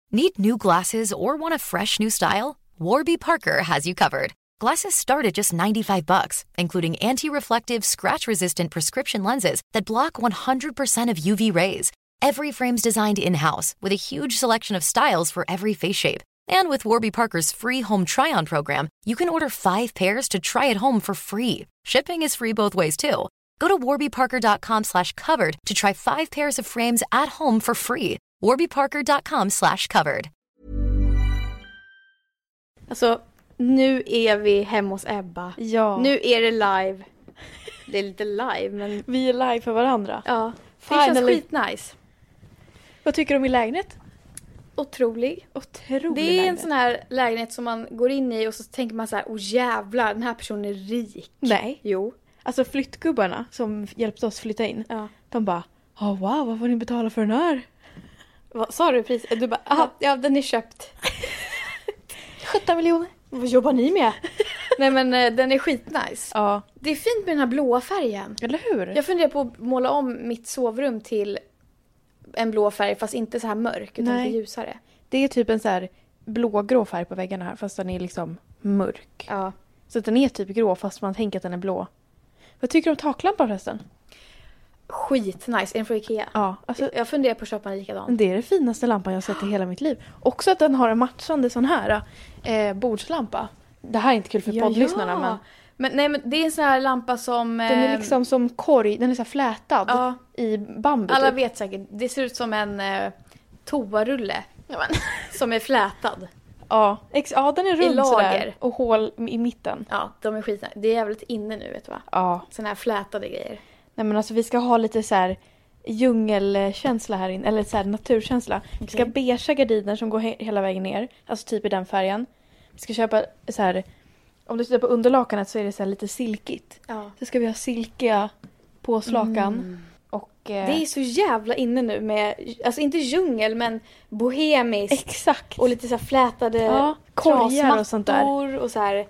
Need new glasses or want a fresh new style? Warby Parker has you covered. Glasses start at just $95, including anti-reflective, scratch-resistant prescription lenses that block 100% of UV rays. Every frame's designed in-house with a huge selection of styles for every face shape. And with Warby Parker's free home try-on program, you can order 5 pairs to try at home for free. Shipping is free both ways, too. Go to warbyparker.com/covered to try 5 pairs of frames at home for free. warbyparker.com/covered. Alltså, nu är vi hemma hos Ebba. Ja. Nu är det live. Det är lite live, men... Vi är live för varandra. Ja, det känns skitnice. Vad tycker du om i lägenhet? Otrolig. Det är en sån här lägenhet som man går in i och så tänker man så här: åh jävlar, den här personen är rik. Nej. Jo. Alltså flyttgubbarna som hjälpte oss flytta in. Ja. De bara, wow, vad får ni betala för den här? Vad sa du pris? Du bara, ja, den är köpt. 17 miljoner. Vad jobbar ni med? Nej, men den är skitnice. Ja. Det är fint med den här blåa färgen. Eller hur? Jag funderar på att måla om mitt sovrum till en blå färg, fast inte så här mörk utan lite ljusare. Det är typ en så här blågrå färg på väggarna här, fast den är liksom mörk. Ja. Så att den är typ grå fast man tänker att den är blå. Vad tycker du om taklampan förresten? Skitnice, är den från Ikea? Ja, alltså, jag funderar på att köpa en likadan. det är den finaste lampan jag har sett i hela mitt liv. Också att den har en matchande sån här bordslampa. Det här är inte kul för poddlyssnarna, men det är en sån här lampa som... Den är liksom som korg, den är så här flätad i bambu. Alla typ. vet säkert, det ser ut som en toarulle som är flätad. Ja, den är rund lager. sådär och hål i mitten. Ja, de är skitna. Det är jävligt inne nu, vet du va? Ja. Såna här flätade grejer. Nej, men alltså vi ska ha lite så här djungelkänsla här inne, eller så här naturkänsla. Okay. Vi ska ha beigea gardiner som går hela vägen ner, alltså typ i den färgen. Vi ska köpa så här, om du tittar på underlakanet så är det så här lite silkigt. Ja. Så ska vi ha silkiga påslakan. Och, det är så jävla inne nu med, alltså inte djungel men bohemiskt. Exakt. Och lite så här flätade korgar och sånt där. Och så här.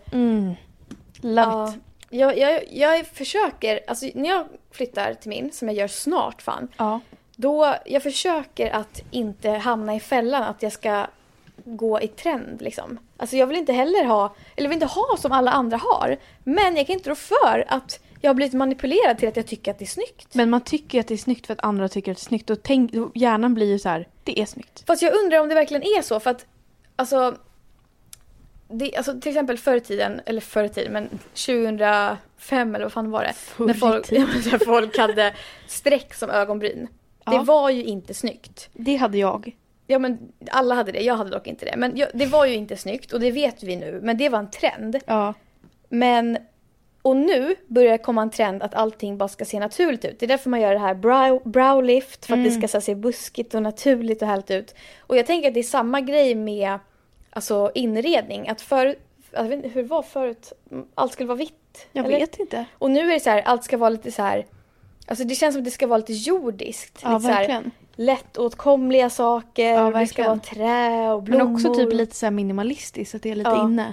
Love it. Jag försöker, alltså när jag flyttar till min, som jag gör snart då jag försöker att inte hamna i fällan att jag ska gå i trend liksom. Alltså jag vill inte heller vill inte ha som alla andra har, men jag kan inte rå för att jag har blivit manipulerad till att jag tycker att det är snyggt. Men man tycker att det är snyggt för att andra tycker att det är snyggt, och hjärnan blir ju så här, det är snyggt. Fast jag undrar om det verkligen är så, för att alltså till exempel förr i tiden, men 2005 eller vad fan var det? När folk hade streck som ögonbryn. Det var ju inte snyggt. Det hade jag. Ja, men alla hade det. Jag hade dock inte det. Men det var ju inte snyggt, och det vet vi nu. Men det var en trend. Ja. Och nu börjar det komma en trend att allting bara ska se naturligt ut. Det är därför man gör det här brow lift, för att det ska se buskigt och naturligt och härligt ut. Och jag tänker att det är samma grej med alltså inredning, att jag vet inte hur det var förut, allt skulle vara vitt. Jag vet inte. Och nu är det så här, allt ska vara lite så här, alltså det känns som att det ska vara lite jordiskt. Ja, lite verkligen. Så här, lättåtkomliga saker, ja, det ska vara trä och blommor. Men också typ lite så här minimalistiskt, att det är lite inne.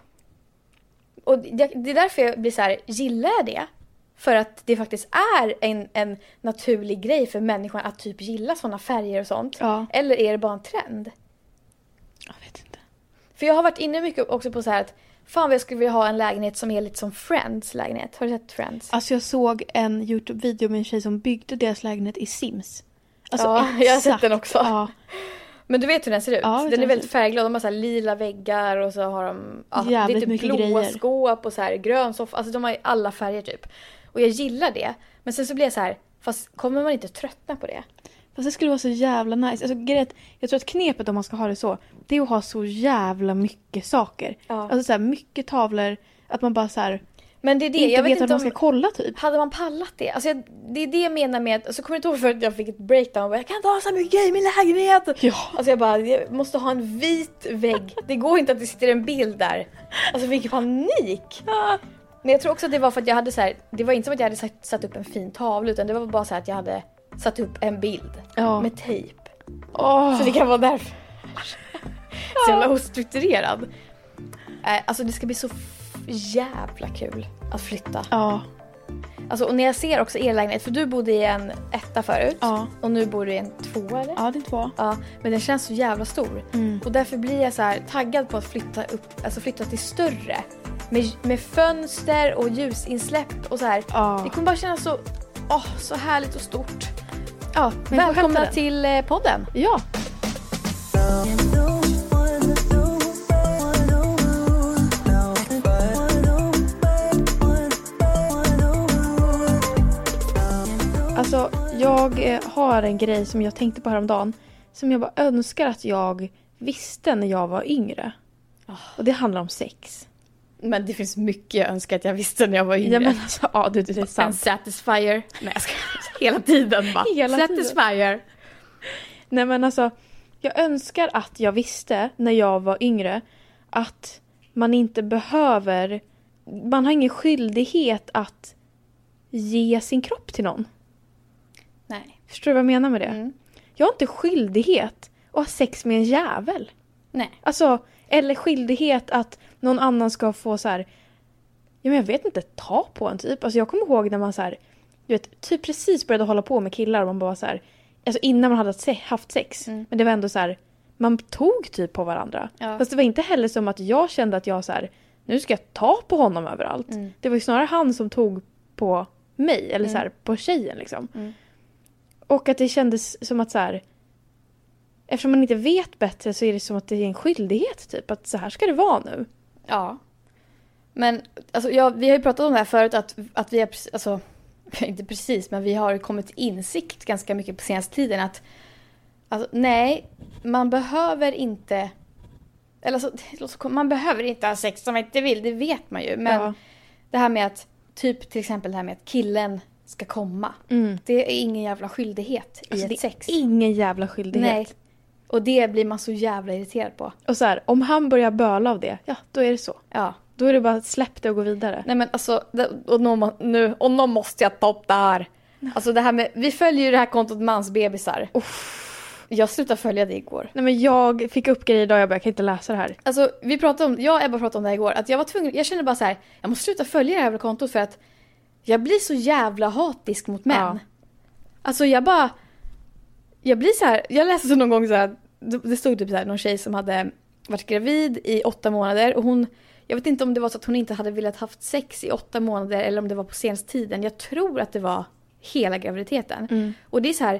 Och det är därför jag blir så här, gillar jag det? För att det faktiskt är en naturlig grej för människan att typ gilla såna färger och sånt. Ja. Eller är det bara en trend? Jag vet inte. För jag har varit inne mycket också på så här att fan vad jag skulle vilja ha en lägenhet som är lite som Friends lägenhet. Har du sett Friends? Alltså jag såg en YouTube-video med en tjej som byggde deras lägenhet i Sims. Alltså jag har sett den också. Ja. Men du vet hur den ser ut? Ja, den är väldigt färgglad. De har så här lila väggar och så har de jävligt mycket blåa grejer. skåp och så här grön soffa. Alltså de har ju alla färger typ. Och jag gillar det. Men sen så blir jag så här, fast kommer man inte tröttna på det? Fast det skulle vara så jävla nice. Alltså, jag tror att knepet om man ska ha det så, det är att ha så jävla mycket saker. Ja. Alltså så här, mycket tavlor, att man bara så här, men det är det. inte jag vet vet inte att man ska kolla typ. Hade man pallat det? Alltså det är det jag menar med, alltså kommer du inte ihåg för att jag fick ett breakdown och jag kan inte ha så mycket grejer i min lägenhet. Ja. Alltså jag måste ha en vit vägg. Det går inte att det sitter en bild där. Alltså vilken panik. Men jag tror också att det var för att jag hade så här, det var inte som att jag hade satt upp en fin tavla, utan det var bara så här att jag hade satt upp en bild med tejp. Så det kan vara därför. Så jävla ostrukturerad. Alltså det ska bli så jävla kul att flytta. Ja. Alltså, och när jag ser också er lägenhet, för du bodde i en etta förut. Ja. Och nu bor du i en 2 eller? Ja, det är 2. Ja, men den känns så jävla stor. Och därför blir jag så här taggad på att flytta till större. Med fönster och ljusinsläpp och så här. Ja. Det kommer bara kännas så härligt och stort. Ja, Men välkomna till podden. Ja. Alltså, jag har en grej som jag tänkte på häromdagen. Som jag bara önskar att jag visste när jag var yngre. Och det handlar om sex. Men det finns mycket jag önskar att jag visste när jag var yngre. Ja, men alltså, det är sant. En satisfier. Nej, jag ska hela tiden bara. Satisfier. Nej, men alltså, jag önskar att jag visste när jag var yngre att man inte behöver, man har ingen skyldighet att ge sin kropp till någon. Nej. Förstår du vad jag menar med det? Mm. Jag har inte skyldighet att ha sex med en jävel. Nej. Alltså, eller skyldighet att någon annan ska få så här, ja, men jag vet inte, ta på en typ. Alltså jag kommer ihåg när man så här, du vet, typ precis började hålla på med killar och man bara så här, alltså innan man hade haft sex. Men det var ändå så här, man tog typ på varandra. Ja. Fast det var inte heller som att jag kände att jag så här, nu ska jag ta på honom överallt. Det var ju snarare han som tog på mig, eller så här, på tjejen liksom. Och att det kändes som att så här, eftersom man inte vet bättre så är det som att det är en skyldighet typ, att så här ska det vara nu. Ja. Men alltså, vi har ju pratat om det här förut att vi har, alltså inte precis, men vi har kommit till insikt ganska mycket på senaste tiden att alltså, nej, man behöver inte, eller alltså, man behöver inte ha sex som man inte vill, det vet man ju. Men det här med att, typ till exempel det här med att killen ska komma. Det är ingen jävla skyldighet alltså, i ett sex. Det är ingen jävla skyldighet. Nej. Och det blir man så jävla irriterad på. Och så här, om han börjar böla av det, ja, då är det så. Ja. Då är det bara att släppa det och gå vidare. Nej, men alltså, och någon måste jag ta upp det här. Alltså det här med, vi följer ju det här kontot mansbebisar. Jag slutade följa det igår. Nej, men jag fick upp grejer idag, jag kan inte läsa det här. Alltså jag och Ebba pratade om det här igår. Att jag var tvungen, jag kände bara så här, jag måste sluta följa det här jävla kontot för att jag blir så jävla hatisk mot män. Ja. Alltså jag blir så här, jag läste så någon gång så här, det stod typ så här, någon tjej som hade varit gravid i 8 månader och hon, jag vet inte om det var så att hon inte hade velat haft sex i 8 månader eller om det var på senaste tiden. Jag tror att det var hela graviditeten. Och det är så här,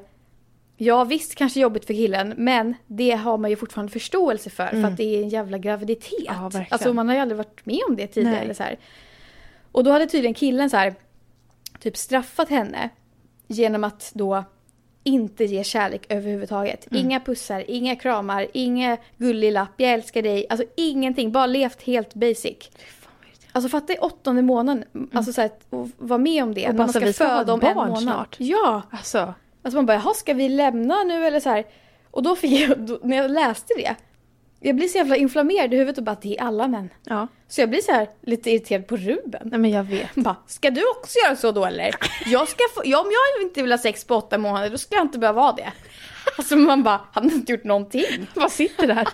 ja visst kanske jobbigt för killen, men det har man ju fortfarande förståelse för att det är en jävla graviditet. Ja, verkligen. Alltså man har ju aldrig varit med om det tidigare. Eller så här. Och då hade tydligen killen så här, typ straffat henne genom att då inte ge kärlek överhuvudtaget. Inga pussar, inga kramar, inga gullig lapp, jag älskar dig. Alltså ingenting, bara levt helt basic. Alltså fatta i 8:e månaden, alltså så här, att vara med om det. Och man ska föda om en månad. Snart. Ja. Alltså man bara, jaha, ska vi lämna nu eller så här. Och då fick jag, när jag läste det, jag blir så jävla inflammerad i huvudet och bara, det är alla män. ja. Så jag blir så här lite irriterad på Ruben. Nej, men jag vet. Bara, ska du också göra så då eller? Om jag inte vill ha sex på 8 månader, då ska jag inte behöva ha det. Alltså man bara, han har inte gjort någonting. Vad sitter där?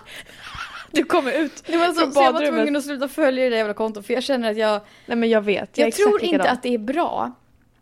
Du kommer ut Det var så jag var tvungen att sluta följa det där jävla kontot, för jag känner att jag... Nej, men jag vet. Jag tror inte att det är bra.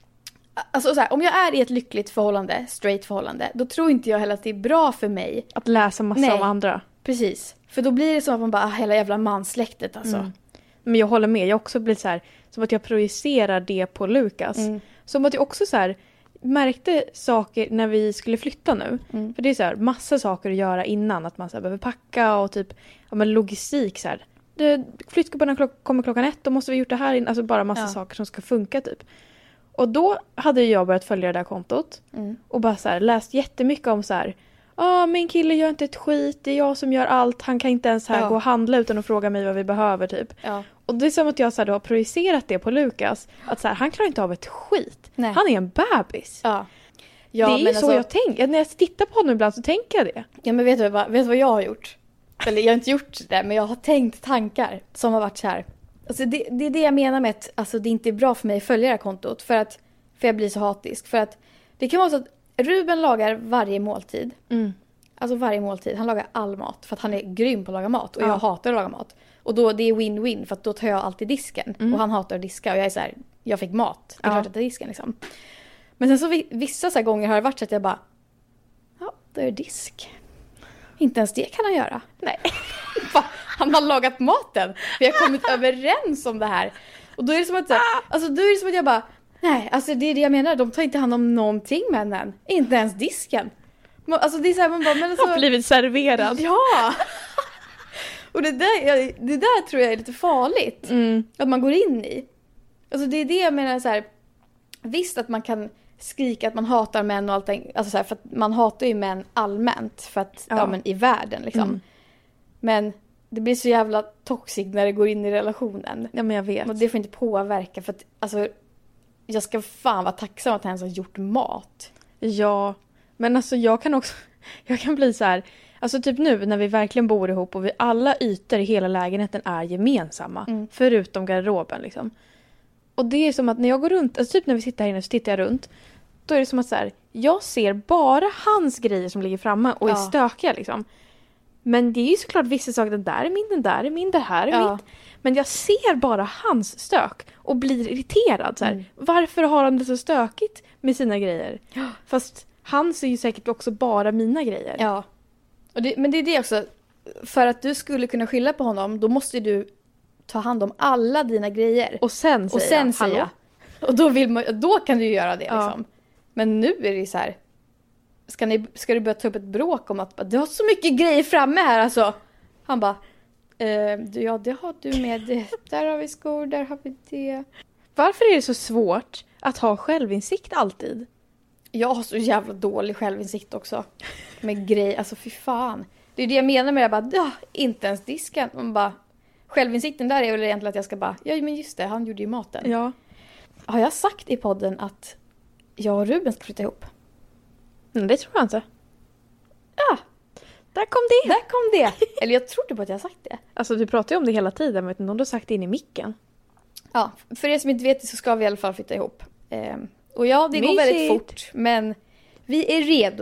Alltså så här, om jag är i ett lyckligt förhållande, straight förhållande, då tror inte jag heller att det är bra för mig att läsa massa om andra. Precis. För då blir det som att man bara, hela jävla mansläktet alltså. Men jag håller med. Jag har också blivit så här, som att jag projicerar det på Lukas. Som att jag också så här märkte saker när vi skulle flytta nu. För det är så här massa saker att göra innan, att man så här behöver packa och typ, ja, men logistik så här. Flyttgubbarna kommer 1:00, då måste vi gjort det här in, alltså bara massa saker som ska funka typ. Och då hade jag börjat följa det där kontot och bara så här läst jättemycket om så här, min kille gör inte ett skit, det är jag som gör allt, han kan inte ens här gå och handla utan att fråga mig vad vi behöver typ. Ja. Och det är som att jag så här, då har projicerat det på Lukas, att så här, han klarar inte av ett skit. Nej. Han är en bebis. Ja. Ja, det är ju så alltså, jag tänker. När jag tittar på honom ibland så tänker jag det. Ja, men vet du vad jag har gjort? Eller jag har inte gjort det, men jag har tänkt tankar som har varit så här. Alltså det är det jag menar med att alltså, det inte är bra för mig att följa det här kontot. För jag blir så hatisk. För att det kan vara så att Ruben lagar varje måltid. Alltså varje måltid. Han lagar all mat. För att han är grym på att laga mat. Och jag hatar att laga mat. Och då det är win-win. För att då tar jag alltid disken. Och han hatar att diska. Och jag är så här, jag fick mat. Det är klart att det är disken liksom. Men sen så vissa så här gånger har det varit så att jag bara, ja, då är det disk. Inte ens det kan han göra. Nej. Han har lagat maten. Vi har kommit överens om det här. Och då är det som att, alltså, då är det som att jag bara, nej, alltså det är det jag menar. De tar inte hand om någonting männen. Inte ens disken. Alltså det är så här, man bara, men alltså, har blivit serverad. Ja. Och det där tror jag är lite farligt. Att man går in i. Alltså det är det jag menar så här. Visst att man kan skrika att man hatar män och allting. Alltså så här, för att man hatar ju män allmänt. För att, men i världen liksom. Men det blir så jävla toxic när det går in i relationen. Ja, men jag vet. Och det får inte påverka. För att, alltså, jag ska fan vara tacksam att han ens har gjort mat. Ja, men alltså jag kan bli så här. Alltså typ nu när vi verkligen bor ihop och alla ytor i hela lägenheten är gemensamma. Förutom garderoben liksom. Och det är som att när jag går runt, alltså typ när vi sitter här inne så tittar jag runt. Då är det som att så här, jag ser bara hans grejer som ligger framme och är stökiga liksom. Men det är ju såklart vissa saker, den där är min, den där är min, det här är mitt. Men jag ser bara hans stök och blir irriterad så här. Varför har han det så stökigt med sina grejer? Fast han ser ju säkert också bara mina grejer. Ja. Men det är det också. För att du skulle kunna skylla på honom, då måste du ta hand om alla dina grejer. Och sen säga. Och då kan du ju göra det liksom. Men nu är det så här. Ska du börja ta upp ett bråk om att du har så mycket grejer framme här alltså. Han bara, ja det har du med det. Där har vi skor, där har vi det. Varför är det så svårt att ha självinsikt alltid? Jag har så jävla dålig självinsikt också. Med grejer, alltså fy fan. Det är det jag menar med det, bara, inte ens disken. Man bara, självinsikten där är väl egentligen att jag ska bara, ja men just det, han gjorde ju maten. Ja. Har jag sagt i podden att jag och Ruben ska flytta ihop? Det tror jag inte. Ja. Där kom det. Eller jag trodde på att jag har sagt det. Alltså du pratar ju om det hela tiden, men vet inte om du har sagt det in i micken. Ja, för er som inte vet det så ska vi i alla fall flytta ihop. Och ja, det går väldigt fort, men vi är redo.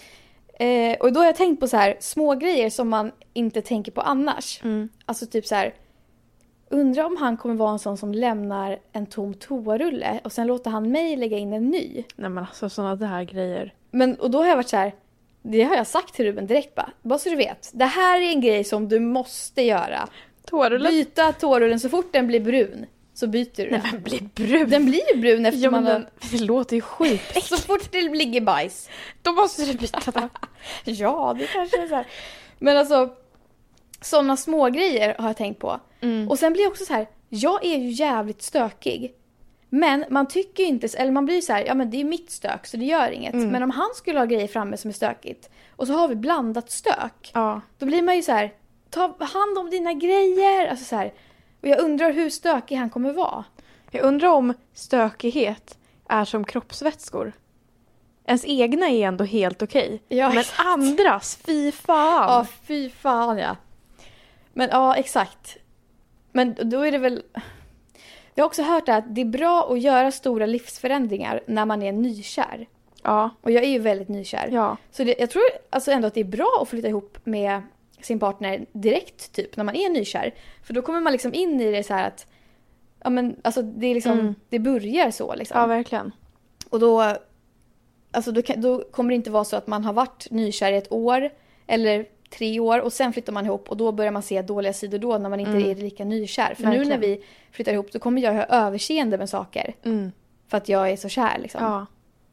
Och då har jag tänkt på så här små grejer som man inte tänker på annars. Alltså typ så här, undrar om han kommer vara en sån som lämnar en tom toarulle och sen låter han mig lägga in en ny. Nej men alltså sådana där grejer. Och då har jag varit så här, det har jag sagt till Ruben direkt bara så du vet. Det här är en grej som du måste göra. Toarullen? Byta toarullen så fort den blir brun. Så byter du den. Den blir brun. Den blir ju brun efter det låter ju skitäckligt. Så fort det ligger bajs. Då måste du byta den. Ja, det kanske är så här. Men alltså, sådana små grejer har jag tänkt på. Och sen blir jag också så här, jag är ju jävligt stökig. Men man tycker ju inte, eller man blir så här, ja men det är mitt stök så det gör inget. Men om han skulle ha grejer framme som är stökigt och så har vi blandat stök. Då blir man ju så här, ta hand om dina grejer. Alltså så här. Och jag undrar hur stökig han kommer vara. Jag undrar om stökighet är som kroppsvätskor. Ens egna är ändå helt okej. Ja, men exakt. Andras, fy fan. Ja, fy fan ja. Men ja, exakt. Men då är det väl... Jag har också hört att det är bra att göra stora livsförändringar när man är nykär. Ja. Och jag är ju väldigt nykär. Ja. Så jag tror alltså ändå att det är bra att flytta ihop med sin partner direkt typ när man är nykär. För då kommer man liksom in i det så här att ja men alltså det är liksom det börjar så liksom. Ja, verkligen. Och då alltså då kommer det inte vara så att man har varit nykär i 1 år eller 3 år och sen flyttar man ihop och då börjar man se dåliga sidor då när man inte är lika nykär. För verkligen. nu när vi flyttar ihop så kommer jag ha överseende med saker. För att jag är så kär liksom. Ja.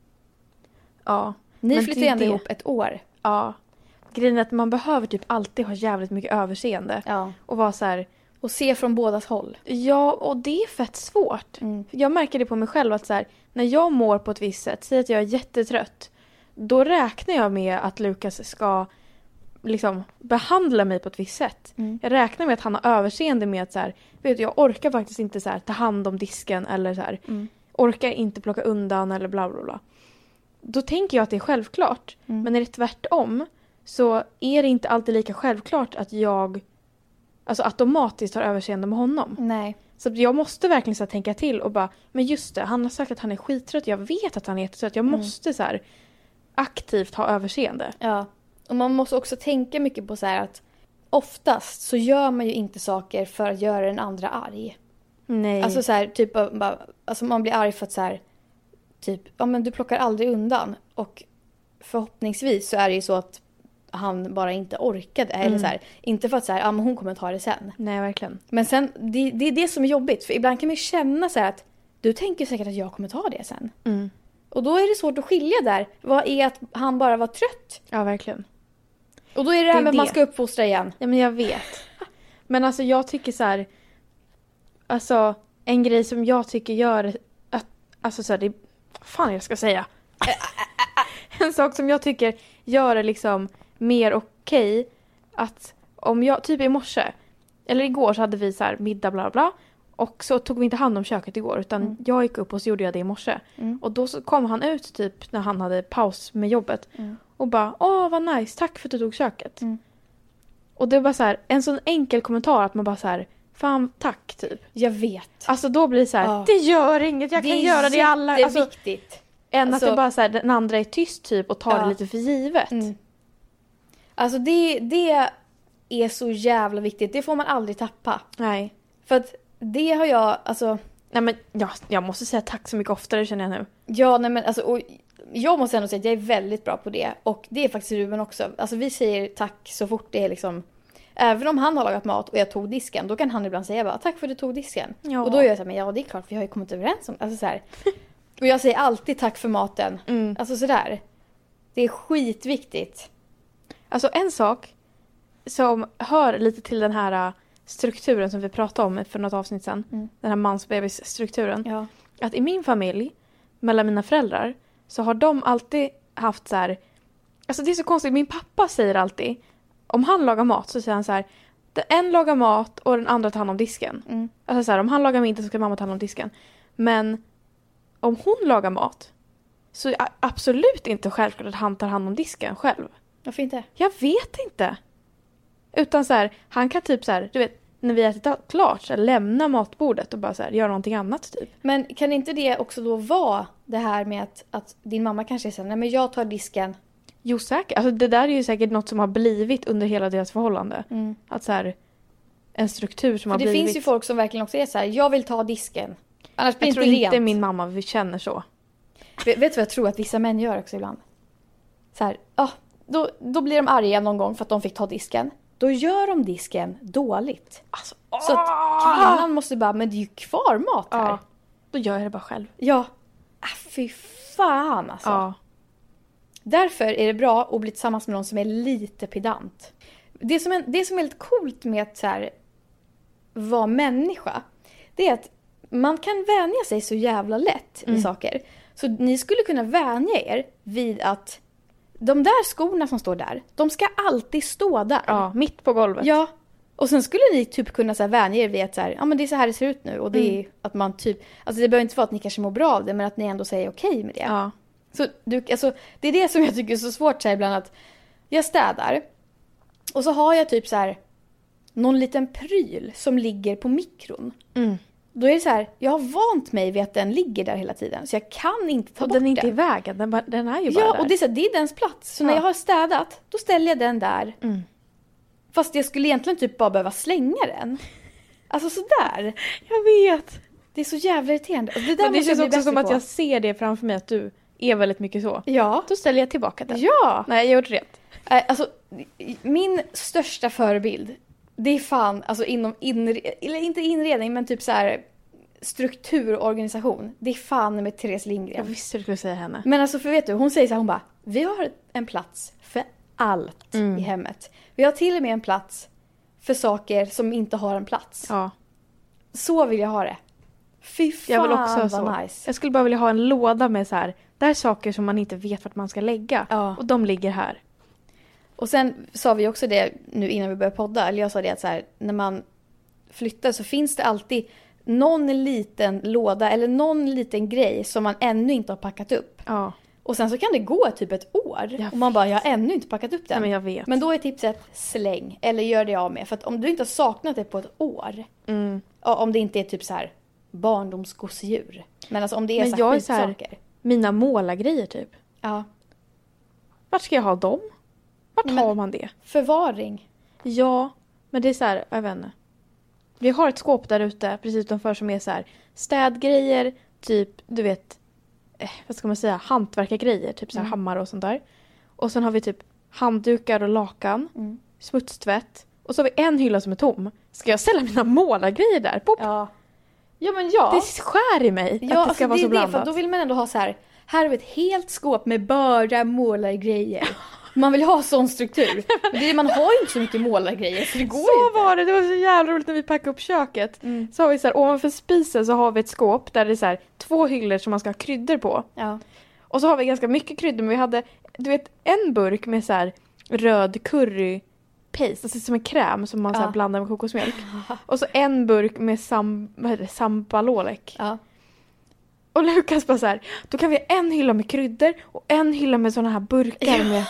Ja. Ni flyttar ändå ihop 1 år. Ja. Grejen är att man behöver typ alltid ha jävligt mycket överseende. Ja. Och vara så här... Och se från bådas håll. Ja, och det är fett svårt. Jag märker det på mig själv att så här, när jag mår på ett visst sätt, säger att jag är jättetrött, då räknar jag med att Lukas ska liksom behandla mig på ett visst sätt. Jag räknar med att han har överseende med att så här, vet du, jag orkar faktiskt inte så här, ta hand om disken eller så här, orkar inte plocka undan eller bla bla bla. Då tänker jag att det är självklart. Men när det är tvärtom så är det inte alltid lika självklart att jag alltså automatiskt har överseende med honom. Nej. Så jag måste verkligen så här, tänka till och bara, men just det, han har sagt att han är skittrött. Jag vet att han är jättetrött. Jag måste så här aktivt ha överseende. Ja. Och man måste också tänka mycket på så här att oftast så gör man ju inte saker för att göra den andra arg. Nej. Alltså så här, typ, alltså man blir arg för att så här, typ, ja men du plockar aldrig undan. Och förhoppningsvis så är det ju så att han bara inte orkade. Eller så här, inte för att så här, ja men hon kommer ta det sen. Nej, verkligen. Men sen, det är det som är jobbigt. För ibland kan man ju känna så här att du tänker säkert att jag kommer ta det sen. Och då är det svårt att skilja där. Vad är att han bara var trött? Ja, verkligen. Och då är det här med att man ska uppfostra igen. Ja, men jag vet. Men alltså jag tycker så här... Alltså, en grej som jag tycker gör... Att, alltså så här, det... Vad fan jag ska säga? En sak som jag tycker gör det liksom mer okej. Att om jag... Typ i morse. Eller igår så hade vi så här middag bla bla. Och så tog vi inte hand om köket igår. Utan jag gick upp och så gjorde jag det i morse. Och då så kom han ut typ när han hade paus med jobbet. Och bara, vad nice, tack för att du tog köket. Och det var så här, en sån enkel kommentar att man bara så här, fan tack typ. Jag vet. Alltså då blir det så här, det gör inget, jag kan göra det i alla. Det är viktigt. Än att det bara så här, den andra är tyst typ och tar det lite för givet. Alltså det är så jävla viktigt. Det får man aldrig tappa. Nej. För att det har jag, alltså... Nej men jag måste säga tack så mycket oftare känner jag nu. Ja, nej men alltså... Och jag måste ändå säga att jag är väldigt bra på det. Och det är faktiskt Ruben också. Alltså vi säger tack så fort det är liksom... Även om han har lagat mat och jag tog disken, då kan han ibland säga bara, tack för att du tog disken. Ja. Och då är jag så här, men ja det är klart, vi har ju kommit överens om. Alltså så här. Och jag säger alltid tack för maten. Alltså sådär. Det är skitviktigt. Alltså en sak som hör lite till den här strukturen som vi pratade om för något avsnitt sedan. Den här mansbebisstrukturen. Ja. Att i min familj, mellan mina föräldrar, så har de alltid haft så här... Alltså det är så konstigt, min pappa säger alltid, om han lagar mat så säger han så här, en lagar mat och den andra tar hand om disken. Alltså så här, om han lagar middag så ska mamma ta hand om disken. Men om hon lagar mat så är det absolut inte självklart att han tar hand om disken själv. Varför inte? Jag vet inte. Utan så här, han kan typ så här, du vet, när vi ätit klart så här, lämna matbordet och bara så här, göra någonting annat typ. Men kan inte det också då vara det här med att din mamma kanske säger, nej men jag tar disken. Jo säkert, alltså det där är ju säkert något som har blivit under hela deras förhållande. Att så här, en struktur som för har blivit. Det finns ju folk som verkligen också är så här, jag vill ta disken. Annars blir jag det tror inte inte rent. min mamma vi känner så. Vet du vad jag tror att vissa män gör också ibland? Så här, då blir de arga någon gång för att de fick ta disken. Då gör de disken dåligt. Alltså, så att kvinnan måste bara, men det är ju kvar mat här. Ja, då gör jag det bara själv. Ja. Fy fan alltså. Ja. Därför är det bra att bli tillsammans med någon som är lite pedant. Det som är lite coolt med att så här, vara människa, det är att man kan vänja sig så jävla lätt i saker. Så ni skulle kunna vänja er vid att de där skorna som står där, de ska alltid stå där. Ja, mitt på golvet. Ja. Och sen skulle ni typ kunna så här vänja er vid att så här, ja men det är så här det ser ut nu. Och det är att man typ, alltså det behöver inte vara att ni kanske mår bra av det, men att ni ändå säger okej med det. Ja. Så alltså, det är det som jag tycker är så svårt så här ibland, att jag städar och så har jag typ så här någon liten pryl som ligger på mikron. Då är det så här, jag har vant mig vid att den ligger där hela tiden, så jag kan inte ta bort den. Den är inte i vägen, den är ju bara ja, där. och det är, så här, det är dens plats. Så när jag har städat, då ställer jag den där. Fast jag skulle egentligen typ bara behöva slänga den. Alltså sådär. Jag vet. Det är så jävla irriterande. Och det där men det måste känns jag bli också som bättre att jag ser det framför mig, att du är väldigt mycket så. Ja. Då ställer jag tillbaka den. Ja. Nej, jag gjorde rätt. Alltså, min största förebild, det är fan, alltså inom eller inte inredning, men typ så här strukturorganisation. Det är fan med Therese Lindgren. Jag visste du skulle säga henne. Men alltså, för vet du, hon säger så här, hon bara, vi har en plats för allt i hemmet. Vi har till och med en plats för saker som inte har en plats. Ja. Så vill jag ha det. Fy fan, jag vill också vad så. Nice. Jag skulle bara vilja ha en låda med så här, där är saker som man inte vet vart man ska lägga. Ja. Och de ligger här. Och sen sa vi också det nu innan vi började podda. Eller jag sa det att så här, när man flyttar så finns det alltid någon liten låda eller någon liten grej som man ännu inte har packat upp. Ja. Och sen så kan det gå typ ett år. Och man bara, jag har ännu inte packat upp den. Nej, men jag vet. Men då är tipset, släng. Eller gör det av med. För att om du inte har saknat det på ett år. Om det inte är typ så här barndomsgosedjur. Men alltså om det är men så här skitsaker. Mina målargrejer typ. Ja. Vart ska jag ha dem? Vart har man det? Förvaring. Ja, men det är så här, jag vet inte. Vi har ett skåp där ute, precis utanför, som är så här städgrejer, typ, du vet, vad ska man säga, hantverkargrejer, typ så här hammare och sånt där. Och sen har vi typ handdukar och lakan, smutstvätt. Och så har vi en hylla som är tom. Ska jag ställa mina målargrejer där? Pop. Ja. Ja, men ja. Det skär i mig att det ska vara så blandat. För då vill man ändå ha så här har vi ett helt skåp med bara målargrejer. Man vill ha sån struktur. Men man har ju inte så mycket målargrejer, så det går så inte. var det. Det var så jävla roligt när vi packade upp köket. Så har vi så här, ovanför spisen så har vi ett skåp där det är så här 2 hyllor som man ska ha kryddor på. Ja. Och så har vi ganska mycket kryddor, men vi hade, du vet, en burk med så här röd curry paste, alltså som en kräm som man så här blandar med kokosmjölk. Och så en burk med sambalolek. Ja. Och Lukas bara så här, då kan vi ha en hylla med kryddor och en hylla med såna här burkar med.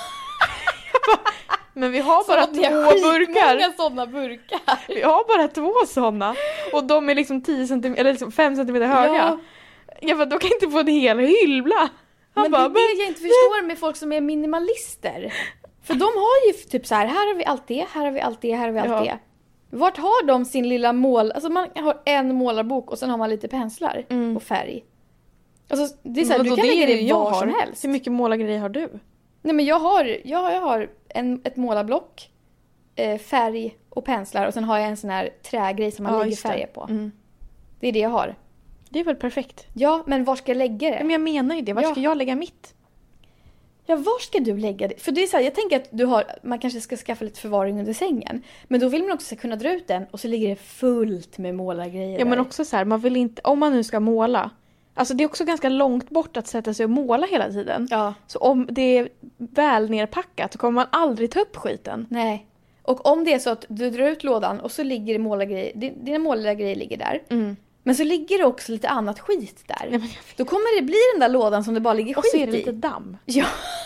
Men vi har bara 2 burkar. Många sådana burkar. Vi har bara 2 såna. Och de är liksom 10 cm eller liksom 5 cm höga. Ja. Jag bara, då kan inte få en hel hylla. Men bara, det är det jag inte förstår med folk som är minimalister. För de har ju typ så här har vi allt det, här har vi allt det, här har vi allt det. Vart har de sin lilla mål? Alltså man har en målarbok och sen har man lite penslar och färg. Alltså det är så här, du kan lägga det var som helst. Hur mycket målargrejer har du? Nej, men jag har ett målarblock, färg och penslar, och sen har jag en sån här trägrej som man lägger färger på. Det är det jag har. Det är väl perfekt. Ja, men var ska jag lägga det? Men jag menar ju det. Var ska jag lägga mitt? Ja, var ska du lägga det? För det är så här, jag tänker att man kanske ska skaffa lite förvaring under sängen. Men då vill man också kunna dra ut den och så ligger det fullt med målargrejer. Ja, men också så här, man vill inte, om man nu ska måla. Alltså det är också ganska långt bort att sätta sig och måla hela tiden. Ja. Så om det är väl nerpackat så kommer man aldrig ta upp skiten. Nej. Och om det är så att du drar ut lådan och så ligger dina målargrejer ligger där. Men så ligger det också lite annat skit där. Ja, då kommer det bli den där lådan som det bara ligger skit i. Och så är det lite damm. Ja.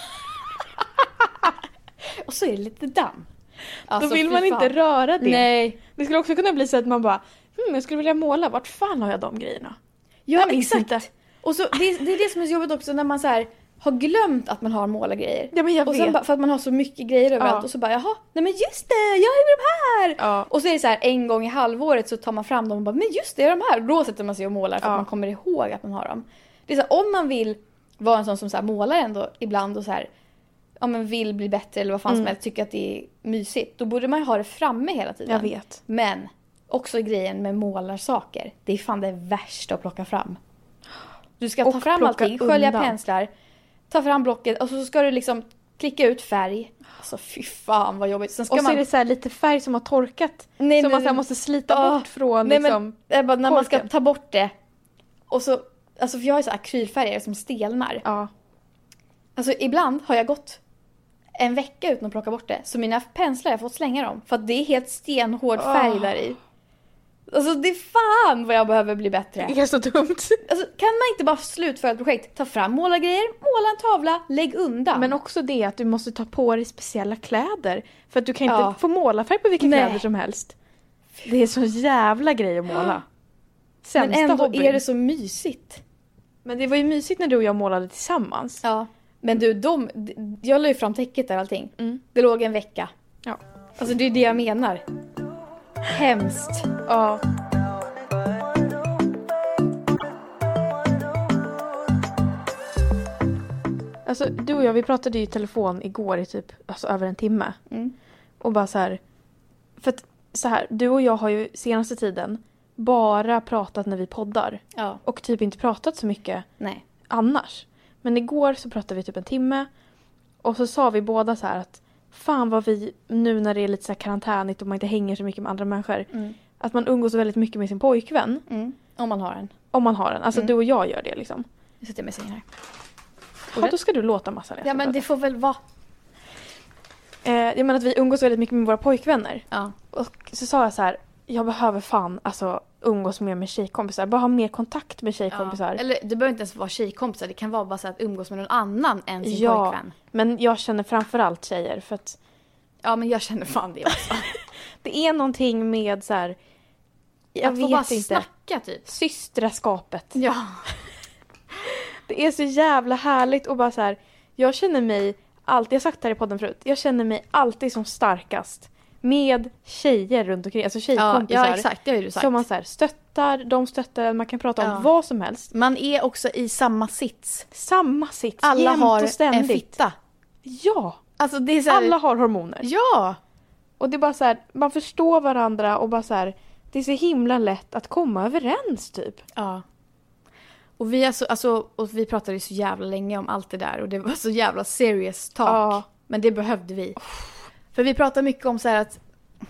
Och så är det lite damm. Alltså, då vill man inte röra det. Nej. Det skulle också kunna bli så att man bara, jag skulle vilja måla. Vart fan har jag de grejerna? Ja, exakt. Inte. Och så, det är det som är jobbigt också när man så här har glömt att man har målargrejer. Ja, men jag och sen vet. För att man har så mycket grejer överallt och så bara, jaha, nej men just det, jag har ju de här. Ja. Och så är det så här, en gång i halvåret så tar man fram dem och bara, men just det, jag har de här. Och då sätter man sig och målar för att man kommer ihåg att man har dem. Det är så här, om man vill vara en sån som så här målar ändå ibland och så här, om man vill bli bättre eller vad fan som helst, tycker att det är mysigt, då borde man ju ha det framme hela tiden. Jag vet. Men också grejen med målarsaker, det är fan det värsta att plocka fram. Du ska ta fram allting, skölja penslar, ta fram blocket och så ska du liksom klicka ut färg. Alltså fy fan vad jobbigt. Sen ska och så är det så här lite färg som har torkat. Nej, som man så här måste slita bort från liksom. Men, bara, när man ska ta bort det. Och så, alltså för jag har ju så akrylfärger som stelnar. Ja. Alltså ibland har jag gått en vecka utan att plocka bort det. Så mina penslar, jag har fått slänga dem. För att det är helt stenhård färg där i. Alltså det är fan vad jag behöver bli bättre. Det är så dumt. Alltså, kan man inte bara slutföra ett projekt? Ta fram målargrejer, måla en tavla, lägg undan. Men också det att du måste ta på dig speciella kläder. För att du kan inte få målarfärg på vilka kläder som helst. Det är så jävla grej att måla. Men ändå hobbyn. Är det så mysigt. Men det var ju mysigt när du och jag målade tillsammans. Ja. Men du, jag la ju fram täcket där och allting. Det låg en vecka. Ja. Alltså det är det jag menar. Hemskt. Ja. Alltså du och jag, vi pratade ju i telefon igår i typ över en timme. Och bara så här, för att så här, du och jag har ju senaste tiden bara pratat när vi poddar. Ja. Och typ inte pratat så mycket annars. Men igår så pratade vi typ en timme. Och så sa vi båda så här att fan vad vi, nu när det är lite så här karantänigt och man inte hänger så mycket med andra människor. Att man umgås väldigt mycket med sin pojkvän. Om man har en. Om man har en. Alltså du och jag gör det liksom. Jag sätter mig sängen här. Ja, då ska du låta massa läsa. Ja, men det får väl vara. Jag menar att vi umgås väldigt mycket med våra pojkvänner. Ja. Och så sa jag så här, jag behöver fan umgås mer med tjejkompisar. Bara ha mer kontakt med tjejkompisar. Ja. Eller det behöver inte ens vara tjejkompisar. Det kan vara bara så att umgås med någon annan än sin pojkvän. Men jag känner framförallt tjejer för att... Ja, men jag känner fan det också. Det är någonting med så här... Jag att få vet bara inte. Snacka typ. Systraskapet. Ja. Det är så jävla härligt och bara så här... Jag känner mig alltid, jag har sagt det här i podden förut, jag känner mig alltid som starkast med tjejer runt omkring, alltså tjejkompisar. Ja, exakt, det har ju du sagt. Som man så här stöttar, de stöttar, man kan prata om vad som helst. Man är också i samma sits. Samma sits, alla har en fitta. Ja, alltså det är så här... alla har hormoner. Ja! Och det är bara så här, man förstår varandra och bara så här, det är så himla lätt att komma överens typ. Ja. Och vi och vi pratade så jävla länge om allt det där och det var så jävla serious talk. Ja. Men det behövde vi. För vi pratar mycket om så här att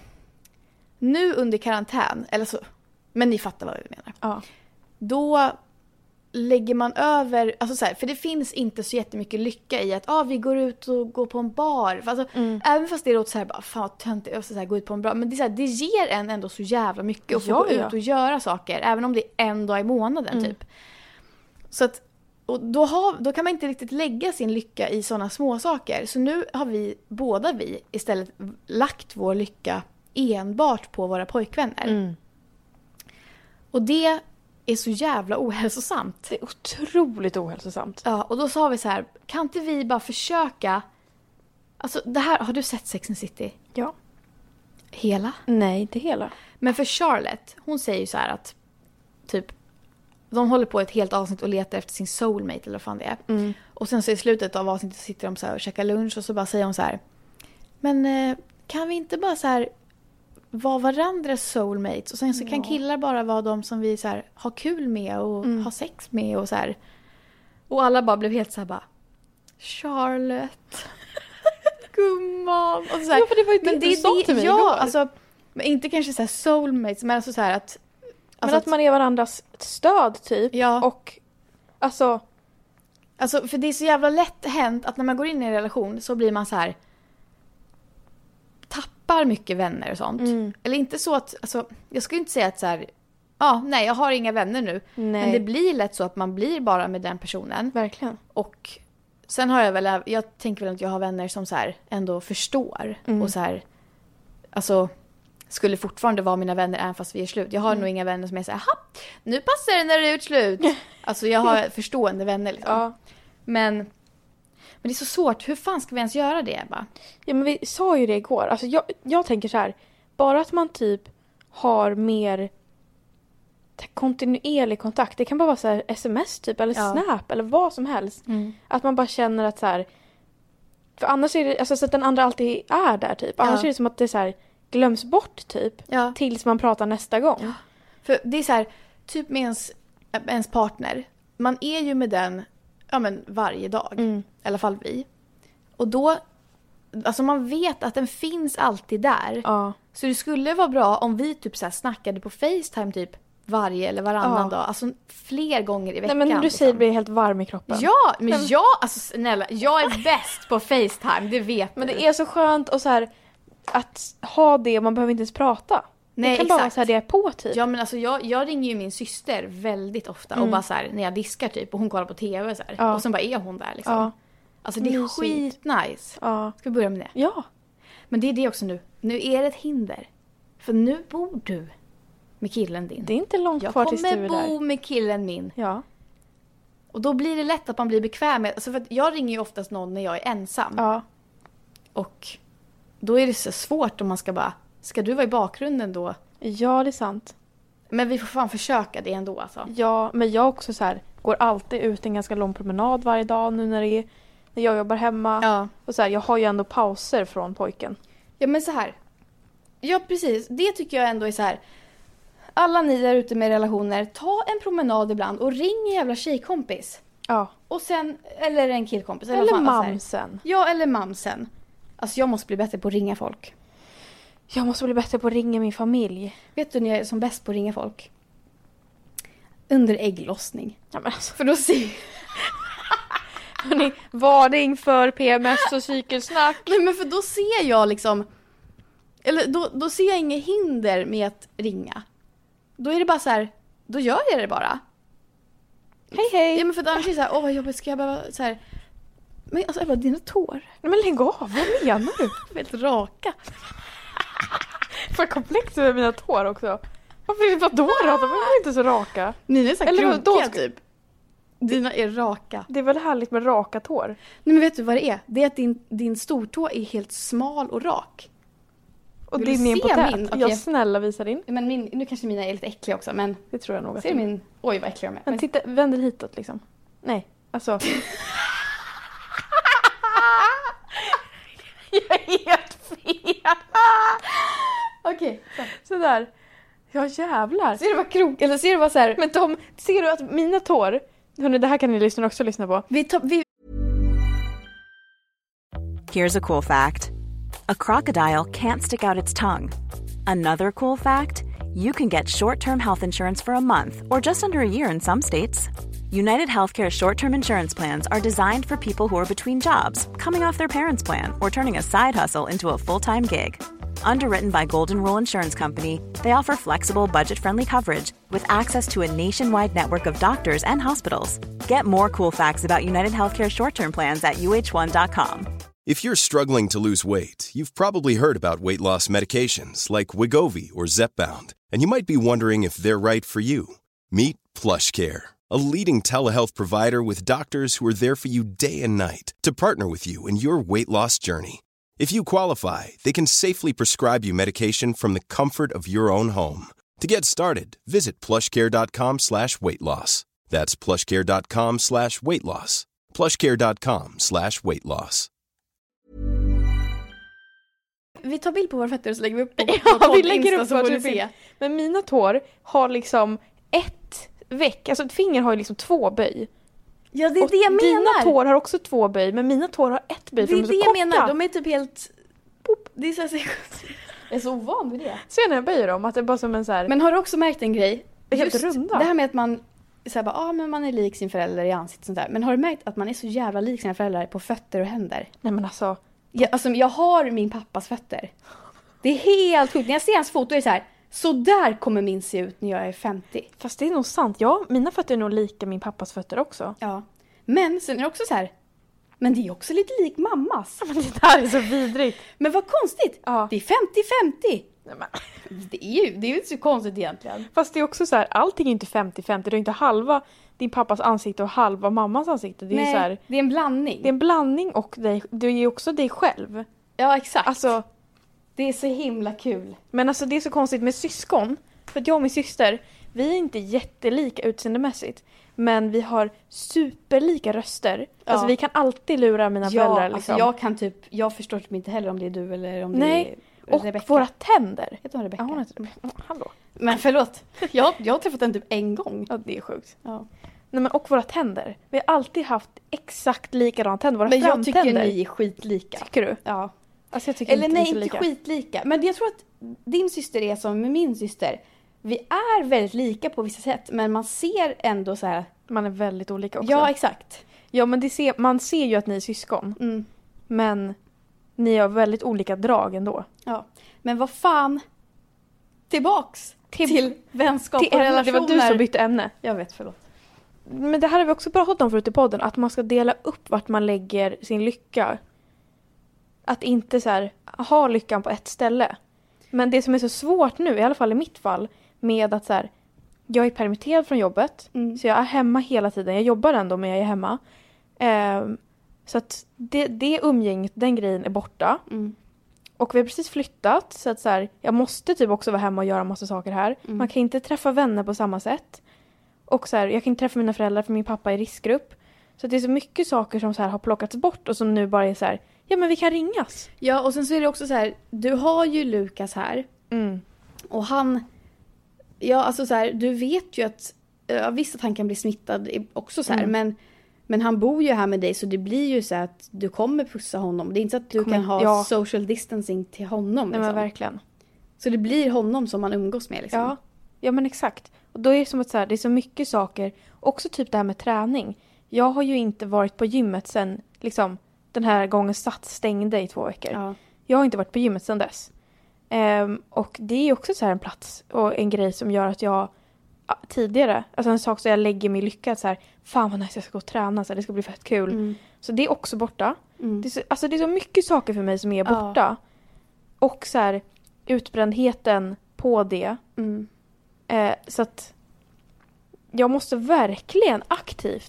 nu under karantän, eller så, men ni fattar vad vi menar. Ja. Då lägger man över, alltså så här, för det finns inte så jättemycket lycka i att vi går ut och går på en bar. Alltså, även fast det låter så här, bara, fan vad töntigt, så här, gå ut på en bar. Men det, är så här, det ger en ändå så jävla mycket att få gå ut och göra saker. Även om det är en dag i månaden typ. Så att, och då kan man inte riktigt lägga sin lycka i sådana små saker. Så nu har vi istället lagt vår lycka enbart på våra pojkvänner. Och det är så jävla ohälsosamt. Det är otroligt ohälsosamt. Ja, och då sa vi så här, kan inte vi bara försöka... Alltså det här, har du sett Sex and the City? Ja. Hela? Nej, inte hela. Men för Charlotte, hon säger ju så här att typ, de håller på ett helt avsnitt och letar efter sin soulmate eller vad fan det är. Och sen så i slutet av avsnittet sitter de så här och käkar lunch och så bara säger hon så här, men kan vi inte bara så här vara varandras soulmates och sen så kan killar bara vara de som vi så här har kul med och har sex med och så här. Och alla bara blev helt så här bara, Charlotte gumman och så här. Ja, för det var ju det du sa till mig igår. Alltså, men inte kanske så här soulmates, men alltså så här att men att man är varandras stöd typ. Ja. Och alltså för det är så jävla lätt hänt att när man går in i en relation så blir man så här, tappar mycket vänner och sånt. Eller inte så att, alltså, jag skulle inte säga att så här, nej jag har inga vänner nu. Nej. Men det blir lätt så att man blir bara med den personen. Verkligen. Och sen har jag tänker väl att jag har vänner som så här ändå förstår. Och så här, alltså skulle fortfarande vara mina vänner även fast vi är slut. Jag har nog inga vänner som är så här, nu passar det när det är slut. Alltså jag har förstående vänner liksom. Ja. Men det är så svårt. Hur fan ska vi ens göra det, Ebba? Ja, men vi sa ju det igår. Alltså jag tänker så här, bara att man typ har mer kontinuerlig kontakt. Det kan bara vara så här sms typ eller Snap eller vad som helst. Att man bara känner att så här, för annars är det alltså så att den andra alltid är där typ. Annars är det som att det så här glöms bort typ tills man pratar nästa gång. Ja. För det är så här, typ med ens partner. Man är ju med den varje dag. I alla fall vi. Och då, alltså man vet att den finns alltid där. Ja. Så det skulle vara bra om vi typ så här snackade på FaceTime typ varje eller varannan dag. Alltså fler gånger i veckan. Nej, men du liksom. säger blir helt varm i kroppen. Ja, men alltså snälla, jag är bäst på FaceTime, det vet men du. Det är så skönt och så här, att ha det, man behöver inte ens prata. Nej, det kan bara vara så här, det är på typ. Ja, men alltså jag ringer ju min syster väldigt ofta och bara så här, när jag diskar typ och hon kollar på tv så här, och sen bara är hon där liksom. Ja. Alltså det är skitnice. Ja. Ska vi börja med det? Ja. Men det är det också nu. Nu är det ett hinder. För nu bor du med killen din. Det är inte långt kvar tills du är där. Jag kommer bo med killen min. Ja. Och då blir det lätt att man blir bekväm med, alltså för att jag ringer ju oftast någon när jag är ensam. Ja. Och då är det så svårt om man ska bara, ska du vara i bakgrunden då? Ja, det är sant. Men vi får fan försöka det ändå alltså. Ja, men jag också så här, går alltid ut en ganska lång promenad varje dag nu när jag jobbar hemma. Ja. Och så här, jag har ju ändå pauser från pojken. Ja, men så här. Ja, precis. Det tycker jag ändå är så här. Alla ni där ute med relationer, ta en promenad ibland och ring en jävla tjejkompis. Ja. Och sen, eller en killkompis. Eller mamsen. Ja, eller mamsen. Alltså jag måste bli bättre på att ringa folk. Jag måste bli bättre på att ringa min familj. Vet du när jag är som bäst på att ringa folk? Under ägglossning. Ja, men alltså. För då ser hörni, varning för PMS och cykelsnack. Nej, men för då ser jag liksom, eller då ser jag inga hinder med att ringa. Då är det bara så här, då gör jag det bara. Hej. Ja, men för att annars är det så här, vad jobbigt, ska jag behöva så här. Men alltså Ebba, dina tår. Nej, men lägg av, vad menar du? Helt raka. Får jag komplex över mina tår också? Vadå då? De är inte så raka. Ni är så här krokiga typ. Dina är raka. Det är väl härligt med raka tår? Nej, men vet du vad det är? Det är att din stortå är helt smal och rak. Och det är min på tät. Okay. Jag snälla visar din. Men nu kanske mina är lite äckliga också, men det tror jag nog. Ser du min? Oj, vad äckliga de är. Men titta, vänder hitåt liksom. Nej, alltså. Jag är helt fel. Okej, sådär. Ja, jävlar. Ser du vad krok, eller ser du vad så här. Men Tom, ser du att mina tår, hörni, det här kan ni lyssna också lyssna på. Here's a cool fact. A crocodile can't stick out its tongue. Another cool fact, you can get short-term health insurance for a month or just under a year in some states. United Healthcare short-term insurance plans are designed for people who are between jobs, coming off their parents' plan, or turning a side hustle into a full-time gig. Underwritten by Golden Rule Insurance Company, they offer flexible, budget-friendly coverage with access to a nationwide network of doctors and hospitals. Get more cool facts about United Healthcare short-term plans at uh1.com. If you're struggling to lose weight, you've probably heard about weight loss medications like Wegovy or Zepbound, and you might be wondering if they're right for you. Meet PlushCare, a leading telehealth provider with doctors who are there for you day and night to partner with you in your weight loss journey. If you qualify, they can safely prescribe you medication from the comfort of your own home. To get started, visit plushcare.com/weightloss. That's plushcare.com/weightloss. plushcare.com/weightloss. Vi tar bild på våra fötter och så lägger vi upp på vi lägger upp så får du se. Men mina tår har liksom ett veck. Alltså ett finger har ju liksom 2 böj. Ja, det är det jag menar. Dina tår har också 2 böj, men mina tår har 1 böj. Det är det jag menar. De är typ helt... Det är så jag är så ovan vid det. Så när jag böjer dem, att det är bara som en så här... Men har du också märkt en grej? Helt runda. Det här med att man så här bara, men man är lik sin förälder i ansiktet sånt där. Men har du märkt att man är så jävla lik sina föräldrar på fötter och händer? Nej, men alltså... Jag har min pappas fötter. Det är helt sjukt. När jag ser hans foto är det så här, så där kommer min se ut när jag är 50. Fast det är nog sant. Ja, mina fötter är nog lika min pappas fötter också. Ja. Men sen är det också så här, men det är också lite lik mammas. Men det där är så vidrigt. Men vad konstigt. Ja. Det är 50-50. Nej, men. Det är ju inte så konstigt egentligen. Fast det är också så här, allting är inte 50-50. Det är inte halva din pappas ansikte och halva mammas ansikte. Det är, nej, så här, det är en blandning. Det är en blandning och det är ju också dig själv. Ja, exakt. Alltså, det är så himla kul. Men alltså det är så konstigt med syskon. För att jag och min syster, vi är inte jättelika utseendemässigt. Men vi har superlika röster. Ja. Alltså vi kan alltid lura mina föräldrar. Liksom. Alltså jag förstår typ inte heller om det är du eller om det är Rebecca. Och våra tänder. Heter hon Rebecca? Ja, hon heter Rebecca. Hallå. Men förlåt, jag har träffat den typ en gång. Ja, det är sjukt. Ja. Nej, men och våra tänder. Vi har alltid haft exakt likadana tänder. Våra men jag framtänder. tycker ni är skitlika. Tycker du? Ja. Alltså jag tycker eller inte nej, inte skitlika. Men jag tror att din syster är som med min syster. Vi är väldigt lika på vissa sätt. Men man ser ändå så här... Man är väldigt olika också. Ja, exakt. Ja, men man ser ju att ni är syskon. Mm. Men ni har väldigt olika drag ändå. Ja. Men vad fan... Tillbaks till vänskap och relationer. Det var du som bytte ämne. Jag vet, förlåt. Men det här har vi också pratat om förut i podden. Att man ska dela upp vart man lägger sin lycka. Att inte så här, ha lyckan på ett ställe. Men det som är så svårt nu, i alla fall i mitt fall, med att så här, jag är permitterad från jobbet. Så jag är hemma hela tiden. Jag jobbar ändå, men jag är hemma. Så att det umgänget, den grejen är borta. Och vi har precis flyttat. Så att så här, jag måste typ också vara hemma och göra massa saker här. Man kan inte träffa vänner på samma sätt. Och så här, jag kan inte träffa mina föräldrar för min pappa är i riskgrupp. Så det är så mycket saker som så här har plockats bort. Och som nu bara är så här, ja men vi kan ringas. Ja, och sen så är det också så här, du har ju Lukas här. Och han, ja alltså så här, du vet ju att, visst att han kan bli smittad också så här. Men han bor ju här med dig, så det blir ju så att du kommer pussa honom. Det är inte så att du kan ha social distancing till honom. Nej, men verkligen. Så det blir honom som man umgås med liksom. Ja men exakt. Och då är det som att så här, det är så mycket saker. Också typ det här med träning. Jag har ju inte varit på gymmet sen liksom, den här gången Sats stängde i 2 veckor. Ja. Jag har inte varit på gymmet sen dess. Och det är också så här en plats och en grej som gör att jag tidigare, alltså en sak som jag lägger mig lycka att så här, fan vad nice jag ska gå och träna, så här, det ska bli fett kul. Så det är också borta. Det är så mycket saker för mig som är borta. Och så här, utbrändheten på det. Så att jag måste verkligen aktivt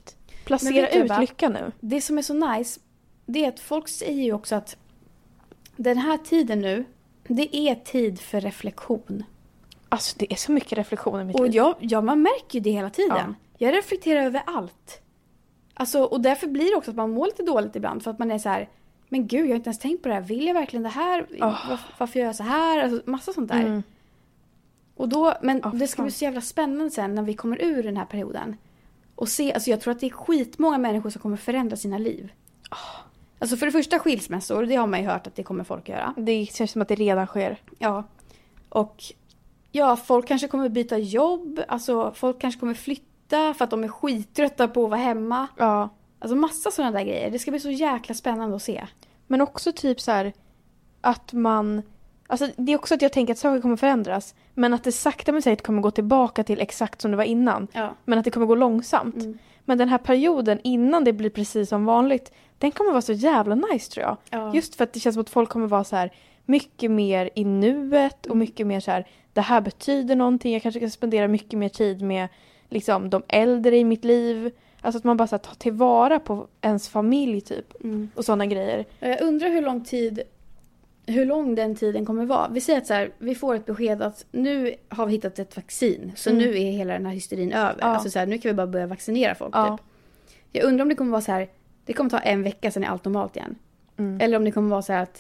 Placera ut lycka nu. Det som är så nice, det är att folk säger ju också att den här tiden nu, det är tid för reflektion. Alltså det är så mycket reflektion i mitt liv. Och man märker ju det hela tiden. Ja. Jag reflekterar över allt. Alltså, och därför blir det också att man mår lite dåligt ibland. För att man är så här, men gud, jag har inte ens tänkt på det här. Vill jag verkligen det här? Varför gör jag så här? Alltså, massa sånt där. Mm. Och då, men det ska bli så jävla spännande sen när vi kommer ur den här perioden. Och se, alltså jag tror att det är skitmånga människor som kommer förändra sina liv. Alltså för det första skilsmässor, det har man ju hört att det kommer folk göra. Det känns som att det redan sker. Ja. Och ja, folk kanske kommer byta jobb. Alltså folk kanske kommer flytta för att de är skittrötta på att vara hemma. Ja. Alltså massa sådana där grejer. Det ska bli så jäkla spännande att se. Men också typ så här att man... Alltså det är också att jag tänker att saker kommer förändras. Men att det sakta men säkert kommer gå tillbaka till exakt som det var innan. Ja. Men att det kommer gå långsamt. Mm. Men den här perioden innan det blir precis som vanligt, den kommer vara så jävla nice tror jag. Ja. Just för att det känns som att folk kommer vara så här mycket mer i nuet och mycket mer så här, det här betyder någonting. Jag kanske kan spendera mycket mer tid med liksom de äldre i mitt liv. Alltså att man bara så här, tar tillvara på ens familj typ. Mm. Och sådana grejer. Jag undrar hur lång den tiden kommer vara. Vi säger att så här, vi får ett besked att nu har vi hittat ett vaccin. Så nu är hela den här hysterin över. Ja. Alltså så här, nu kan vi bara börja vaccinera folk typ. Jag undrar om det kommer vara så här, det kommer ta en vecka sen är allt normalt igen. Mm. Eller om det kommer vara så här att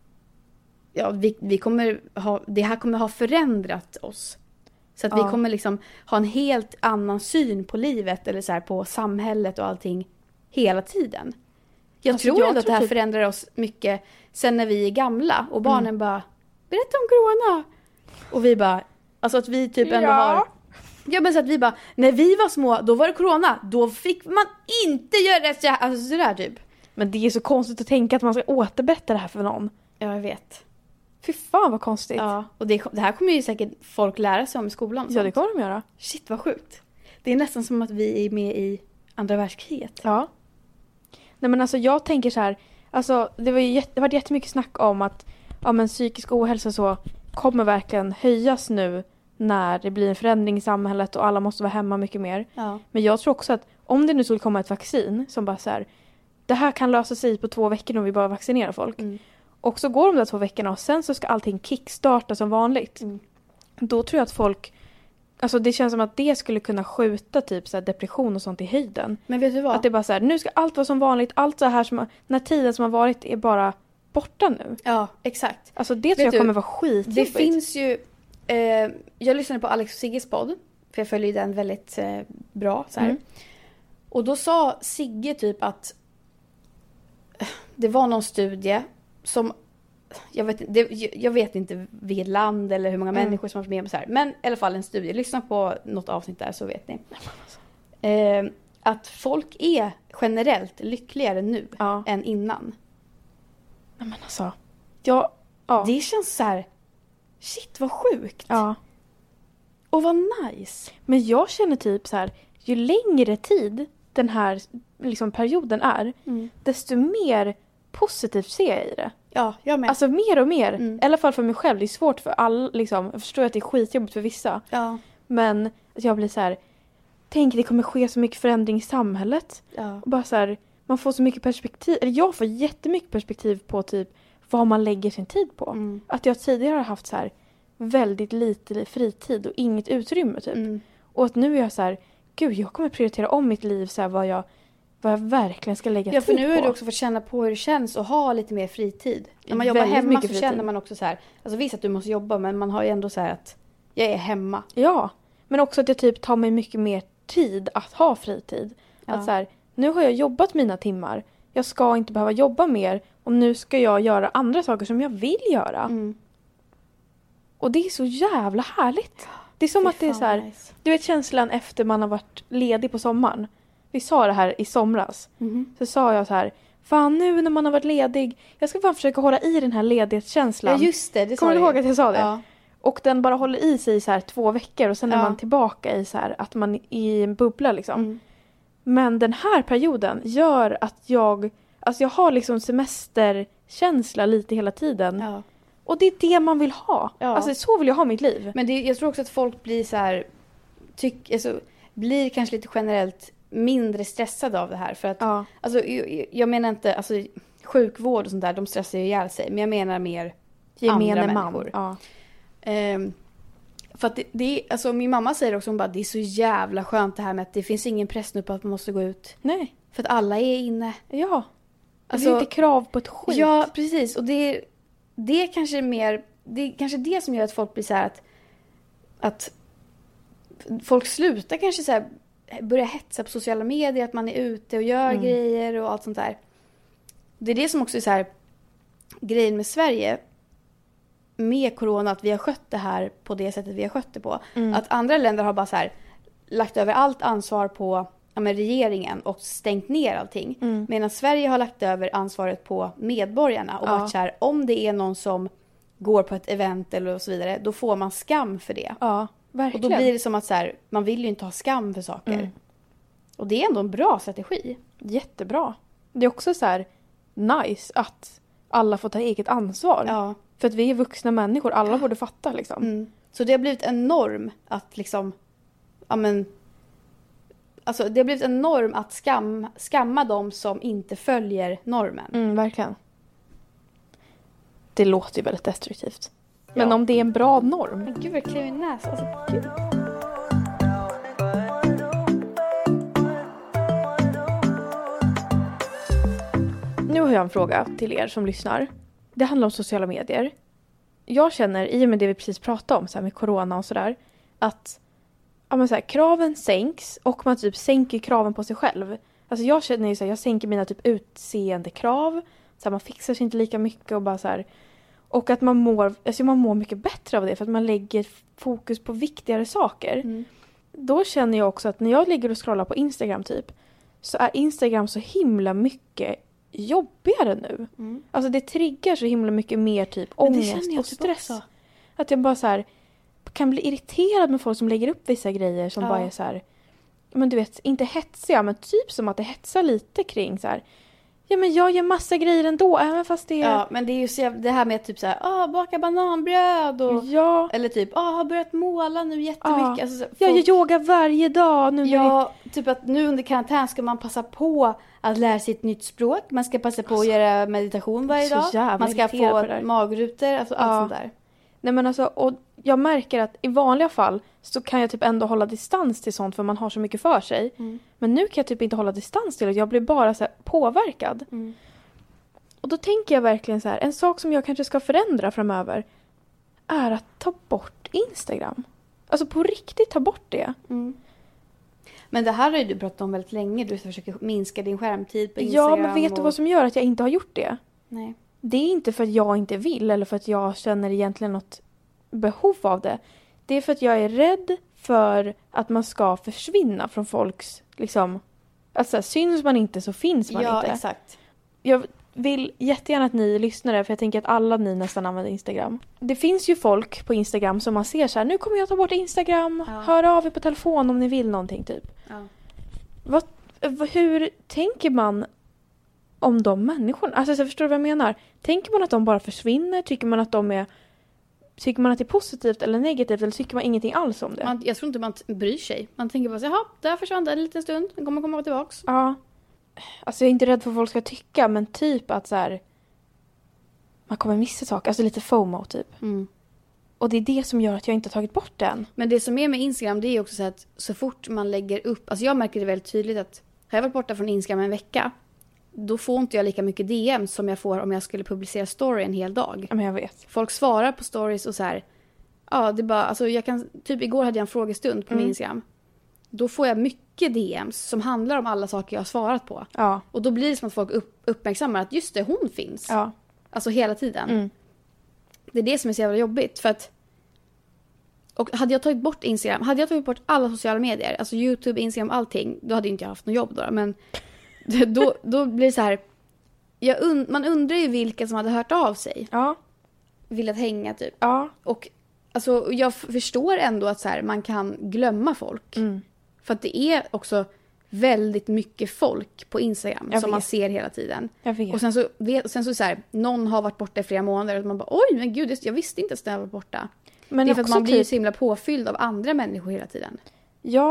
vi kommer ha, det här kommer ha förändrat oss. Så att vi kommer liksom ha en helt annan syn på livet eller så här, på samhället och allting hela tiden. Jag tror ändå att det här förändrar oss mycket sen när vi är gamla. Och barnen bara, berätta om corona. Och vi bara, alltså att vi typ ändå har... Ja men så att vi bara, när vi var små, då var det corona. Då fick man inte göra det alltså sådär typ. Men det är så konstigt att tänka att man ska återberätta det här för någon. Ja, jag vet. Fy fan vad konstigt. Ja, och det här kommer ju säkert folk lära sig om i skolan. Ja, det kommer de göra. Shit, vad sjukt. Det är nästan som att vi är med i andra världskriget. Ja. Nej men alltså jag tänker så här, alltså det var jättemycket snack om att men psykisk ohälsa så kommer verkligen höjas nu när det blir en förändring i samhället och alla måste vara hemma mycket mer. Ja. Men jag tror också att om det nu skulle komma ett vaccin som bara så här, det här kan lösa sig på 2 veckor om vi bara vaccinerar folk. Mm. Och så går de där 2 veckorna och sen så ska allting kickstarta som vanligt. Mm. Då tror jag att folk, alltså det känns som att det skulle kunna skjuta typ så här depression och sånt i höjden. Men vet du vad? Att det bara så här, nu ska allt vara som vanligt, allt så här som den tiden som har varit är bara borta nu. Ja, exakt. Alltså det tror jag kommer vara skitjobbigt. Det finns ju, jag lyssnade på Alex och Sigges podd, för jag följer den väldigt bra så här. Mm. Och då sa Sigge typ att det var någon studie som jag vet inte vilket land eller hur många människor som har varit med om så här. Men i alla fall en studie. Lyssna på något avsnitt där så vet ni. Att folk är generellt lyckligare nu än innan. Nej men alltså. Det känns så här, shit vad sjukt. Ja. Och vad nice. Men jag känner typ så här, ju längre tid den här liksom perioden är, desto mer positivt ser jag i det. Ja, jag med. Alltså mer och mer. I alla fall för mig själv. Det är svårt för alla. Liksom. Jag förstår att det är skitjobbigt för vissa. Ja. Men jag blir så här. Tänk det kommer ske så mycket förändring i samhället. Ja. Och bara så här. Man får så mycket perspektiv. Eller jag får jättemycket perspektiv på typ vad man lägger sin tid på. Mm. Att jag tidigare har haft så här väldigt lite fritid och inget utrymme typ. Mm. Och att nu är jag så här. Gud, jag kommer prioritera om mitt liv så här, vad jag verkligen ska lägga tid på. Ja, för nu har du också fått känna på hur det känns att ha lite mer fritid. När man jobbar hemma så känner man också så här, alltså visst att du måste jobba, men man har ju ändå så här att jag är hemma. Ja, men också att jag typ tar mig mycket mer tid att ha fritid. Ja. Att så här, nu har jag jobbat mina timmar. Jag ska inte behöva jobba mer och nu ska jag göra andra saker som jag vill göra. Mm. Och det är så jävla härligt. Det är som att det är så här, nice. Du vet känslan efter man har varit ledig på sommaren. Vi sa det här i somras. Så sa jag så här, fan nu när man har varit ledig, jag ska fan försöka hålla i den här ledighetskänslan. Ja just det kommer du ihåg att jag sa det? Ja. Och den bara håller i sig så här 2 veckor och sen är man tillbaka i så här att man är i en bubbla liksom. Men den här perioden gör att jag har liksom semesterkänsla lite hela tiden. Ja. Och det är det man vill ha. Ja. Alltså så vill jag ha mitt liv. Men jag tror också att folk blir så här blir kanske lite generellt mindre stressade av det här. För att, alltså, jag menar inte, alltså, sjukvård och sånt där, de stressar ju ihjäl sig. Men jag menar mer andra människor. Ja. För att alltså, min mamma säger också, hon bara, det är så jävla skönt det här med att det finns ingen press nu på att man måste gå ut. Nej. För att alla är inne. Ja. Alltså, det är inte krav på ett skit. Ja, precis. Och det är kanske mer, det är kanske det som gör att folk blir så här att folk slutar kanske så här, börja hetsa på sociala medier, att man är ute och gör grejer och allt sånt där. Det är det som också är så här grejen med Sverige med corona, att vi har skött det här på det sättet vi har skött det på. Att andra länder har bara så här lagt över allt ansvar på regeringen och stängt ner allting. Medan Sverige har lagt över ansvaret på medborgarna och varit så här, om det är någon som går på ett event eller så vidare, då får man skam för det. Ja, verkligen. Och då blir det som att så här, man vill ju inte ha skam för saker. Och det är ändå en bra strategi. Jättebra. Det är också så här nice att alla får ta eget ansvar. Ja. För att vi är vuxna människor, alla borde fatta liksom. Så det har blivit en norm att liksom, alltså det har blivit en norm att skamma dem som inte följer normen. Verkligen. Det låter ju väldigt destruktivt. Men om det är en bra norm. Men gud vad det klev i näsan. Alltså, gud. Nu har jag en fråga till er som lyssnar. Det handlar om sociala medier. Jag känner, i och med det vi precis pratade om så här med corona och sådär, att så här, kraven sänks och man typ sänker kraven på sig själv. Alltså jag känner ju så här, jag sänker mina typ utseendekrav. Så här, man fixar sig inte lika mycket och bara så här. Och att man mår mycket bättre av det för att man lägger fokus på viktigare saker. Då känner jag också att när jag ligger och scrollar på Instagram typ, så är Instagram så himla mycket jobbigare nu. Alltså det triggar så himla mycket mer typ ångest och stress. Också. Att jag bara så här kan bli irriterad med folk som lägger upp vissa grejer som bara är så här, men du vet, inte hetsiga, men typ som att det hetsar lite kring så här. Ja, men jag gör massa grejer ändå, även fast det är... Ja, men det är ju så det här med typ så här, baka bananbröd och... Ja. Eller typ, har börjat måla nu jättemycket. Alltså, jag yogar varje dag nu. Typ att nu under karantän ska man passa på att lära sig ett nytt språk. Man ska passa på att göra meditation varje dag. Man ska få magrutor, alltså allt sånt där. Nej, men alltså, och jag märker att i vanliga fall så kan jag typ ändå hålla distans till sånt för man har så mycket för sig. Men nu kan jag typ inte hålla distans till det. Jag blir bara så här påverkad. Och då tänker jag verkligen så här, en sak som jag kanske ska förändra framöver är att ta bort Instagram. Alltså på riktigt ta bort det. Men det här har ju du pratat om väldigt länge. Du försöker minska din skärmtid på Instagram. Ja, men vet du vad som gör att jag inte har gjort det? Nej. Det är inte för att jag inte vill eller för att jag känner egentligen något behov av det. Det är för att jag är rädd för att man ska försvinna från folks, liksom, alltså syns man inte så finns man inte. Ja, exakt. Jag vill jättegärna att ni lyssnar, för jag tänker att alla ni nästan använder Instagram. Det finns ju folk på Instagram som man ser så här, nu kommer jag ta bort Instagram, hör av er på telefon om ni vill någonting typ. Hur tänker man om de människorna? Alltså jag förstår vad jag menar. Tänker man att de bara försvinner? Tycker man att det är positivt eller negativt? Eller tycker man ingenting alls om det? Jag tror inte man bryr sig. Man tänker bara så här, där försvann det en liten stund. Den kommer komma tillbaks. Ja. Alltså jag är inte rädd för vad folk ska tycka. Men typ att så här, man kommer missa saker. Alltså lite FOMO typ. Och det är det som gör att jag inte har tagit bort den. Men det som är med Instagram, det är också så att så fort man lägger upp... Alltså jag märker det väldigt tydligt att har jag varit borta från Instagram en vecka, då får inte jag lika mycket DM som jag får om jag skulle publicera story en hel dag. Men jag vet. Folk svarar på stories och så här... Ja, det är bara... Alltså jag kan... Typ igår hade jag en frågestund på min Instagram. Då får jag mycket DMs som handlar om alla saker jag har svarat på. Ja. Och då blir det som att folk uppmärksammar att just det, hon finns. Ja. Alltså hela tiden. Det är det som är så jävla jobbigt. För att... Och hade jag tagit bort Instagram, hade jag tagit bort alla sociala medier, alltså YouTube, Instagram, allting, då hade inte jag haft något jobb då. Men då blir det så här, man undrar ju vilka som hade hört av sig. Ja. Velat hänga typ. Ja. Och alltså, jag förstår ändå att så här, man kan glömma folk. För att det är också väldigt mycket folk på Instagram som man ser hela tiden. Jag vet. Och sen så här, någon har varit borta i flera månader och man bara, oj men gud, jag visste inte att den var borta. Men det är för att man blir ju så himla påfylld av andra människor hela tiden. Ja,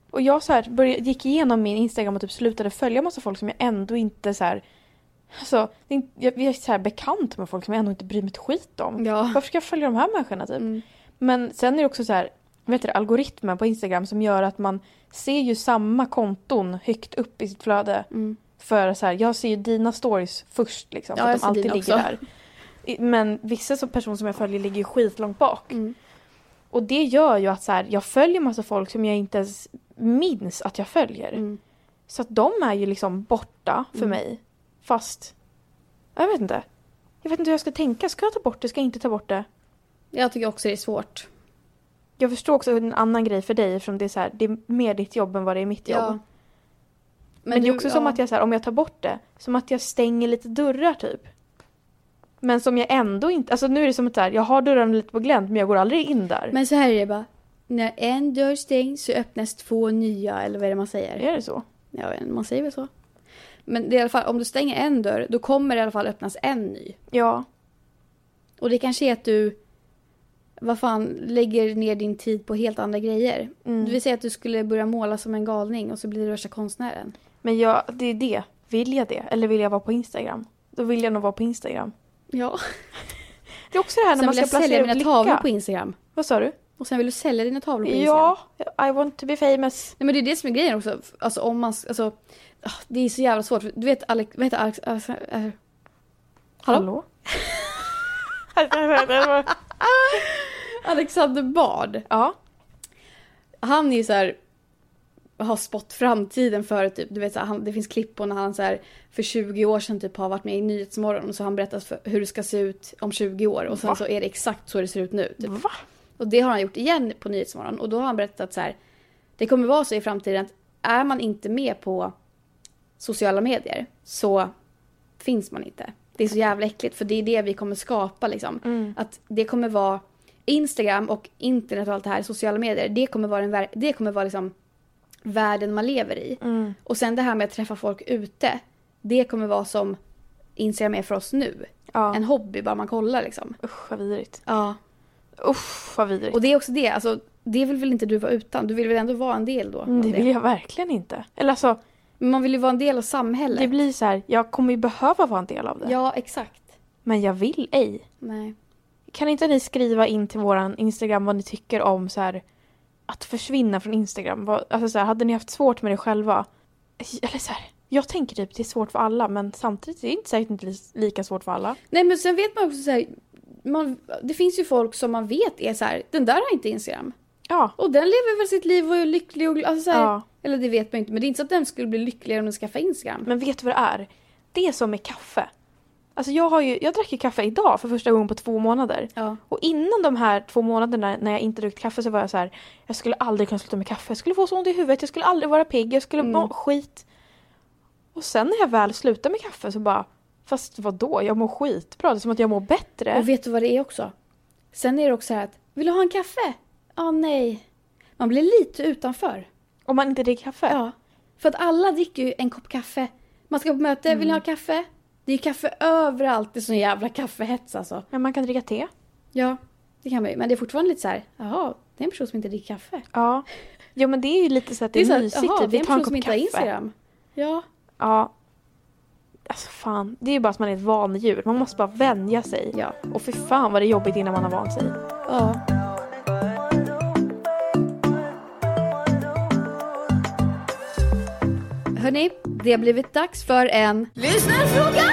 Och jag så här gick igenom min Instagram och typ slutade följa massa folk som jag ändå inte så här... Alltså, jag är så här bekant med folk som jag ändå inte bryr mig ett skit om. Ja. Varför ska jag följa de här människorna typ? Men sen är det också så här, vet du, algoritmen på Instagram som gör att man ser ju samma konton högt upp i sitt flöde. För så här, jag ser ju dina stories först liksom, för att de alltid ligger där. Men vissa personer som jag följer ligger ju skitlångt bak. Och det gör ju att så här, jag följer massa folk som jag inte ens minns att jag följer. Så att de är ju liksom borta för mig. Fast, jag vet inte hur jag ska tänka. Ska jag ta bort det? Ska jag inte ta bort det? Jag tycker också det är svårt. Jag förstår också en annan grej för dig. Eftersom det är, så här, det är mer ditt jobb än vad det är mitt jobb. Ja. Men det är också som att jag, så här, om jag tar bort det. Som att jag stänger lite dörrar typ. Men som jag ändå inte... Alltså nu är det som att så här, jag har dörren lite på glänt men jag går aldrig in där. Men så här är det bara. När en dörr stängs så öppnas 2 nya. Eller vad är det man säger? Är det så? Ja, man säger väl så. Men det är i alla fall, om du stänger en dörr, då kommer det i alla fall öppnas en ny. Ja. Och det kanske är att du, lägger ner din tid på helt andra grejer. Du vill säga att du skulle börja måla som en galning och så blir du värsta konstnären. Men det är det. Vill jag det? Eller vill jag vara på Instagram? Då vill jag nog vara på Instagram. Ja. Det är också det här när man ska placera sälja mina lycka. tavlor på Instagram. Vad sa du? Och sen vill du sälja dina tavlor på Instagram. Ja, I want to be famous. Nej, men det är det som är grejen också. Alltså om man, alltså, det är så jävla svårt. Du vet Alex, hallå? Alexander Bard. Ja. Han är ju så här, har spått framtiden för typ, du vet så här, det finns klipp på när han så här, för 20 år sedan typ har varit med i Nyhetsmorgon och så har han berättat hur det ska se ut om 20 år och sen så är det exakt så det ser ut nu typ. Va? Och det har han gjort igen på Nyhetsmorgon och då har han berättat så här, det kommer vara så i framtiden att är man inte med på sociala medier så finns man inte. Det är så jävla äckligt för det är det vi kommer skapa liksom. Att det kommer vara Instagram och internet och allt det här, sociala medier, det kommer vara liksom världen man lever i. Och sen det här med att träffa folk ute, det kommer vara som Instagram är för oss nu. Ja. En hobby bara man kollar liksom. Usch, vad vidrigt. Ja. Usch, vad vidrigt. Och det är också det, alltså det vill väl inte du vara utan, du vill väl ändå vara en del då? Det vill jag verkligen inte. Eller alltså, men man vill ju vara en del av samhället. det blir så här, jag kommer ju behöva vara en del av det. Ja, exakt. Men jag vill ej. Nej. Kan inte ni skriva in till våran Instagram vad ni tycker om så här, att försvinna från Instagram? Alltså så här, hade ni haft svårt med det själva? Eller så här, jag tänker typ det är svårt för alla, men samtidigt är det inte säkert inte lika svårt för alla. Nej, men sen vet man också så här, det finns ju folk som man vet är så här, den där har inte Instagram. Ja. Och den lever väl sitt liv och är lycklig och alltså så här, Ja. eller det vet man inte, men det är inte så att den skulle bli lyckligare om den skaffar Instagram. Men vet du vad det är? Det är som med kaffe. Alltså jag drack ju kaffe idag för första gången på 2 månader. Ja. Och innan de här 2 månaderna när jag inte druckit kaffe så var jag så här, jag skulle aldrig kunna sluta med kaffe. Jag skulle få så ont i huvudet, jag skulle aldrig vara pigg, jag skulle må skit. Och sen när jag väl slutar med kaffe så bara, fast vadå? Jag mår skitbra, det är som att jag mår bättre. Och vet du vad det är också? Sen är det också så här att, vill du ha en kaffe? Ja, nej. Man blir lite utanför. Om man inte dricker kaffe? Ja. För att alla dricker ju en kopp kaffe. Man ska på möte, vill ni ha kaffe? Det är kaffe överallt, det är sån jävla kaffehets alltså. Men man kan dricka te. Ja, det kan man ju. Men det är fortfarande lite så här, jaha, det är en person som inte dricker kaffe. Ja. Jo, men det är ju lite så att det är så här, mysigt. jaha, Typ. det är en Vi tar en person som kopp inte har kaffe. Instagram. Ja. Ja. Alltså fan, det är ju bara att man är ett vanedjur. Man måste bara vänja sig. Ja. Och för fan vad det är jobbigt innan man har vant sig. Ja. Hörrni, det har blivit dags för en lyssnarfråga!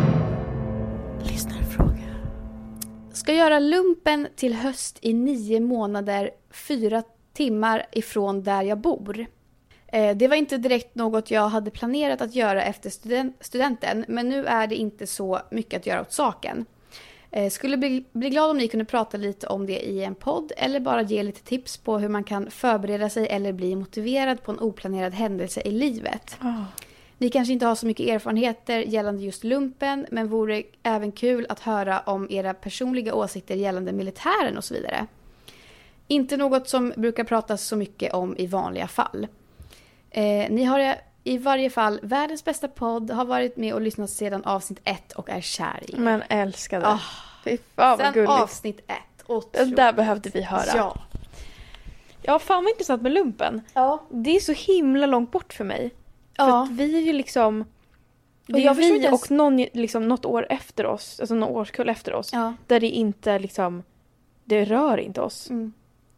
Ska göra lumpen till höst i 9 månader, 4 timmar ifrån där jag bor. Det var inte direkt något jag hade planerat att göra efter studenten, men nu är det inte så mycket att göra åt saken. Skulle bli glad om ni kunde prata lite om det i en podd eller bara ge lite tips på hur man kan förbereda sig eller bli motiverad på en oplanerad händelse i livet. Ni kanske inte har så mycket erfarenheter gällande just lumpen, men vore även kul att höra om era personliga åsikter gällande militären och så vidare. Inte något som brukar pratas så mycket om i vanliga fall. Ni har i varje fall världens bästa podd, har varit med och lyssnat sedan avsnitt 1 och är kär i. Men älskade. Fy fan vad Sen gulligt. avsnitt 1. Det där behövde vi höra. Ja. Ja, fan vad intressant med lumpen. Ja. Det är så himla långt bort för mig. För att vi är ju liksom... Det är vi och någon, liksom, något år efter oss, alltså någon årskull efter oss, där det inte liksom, det rör inte oss. Mm.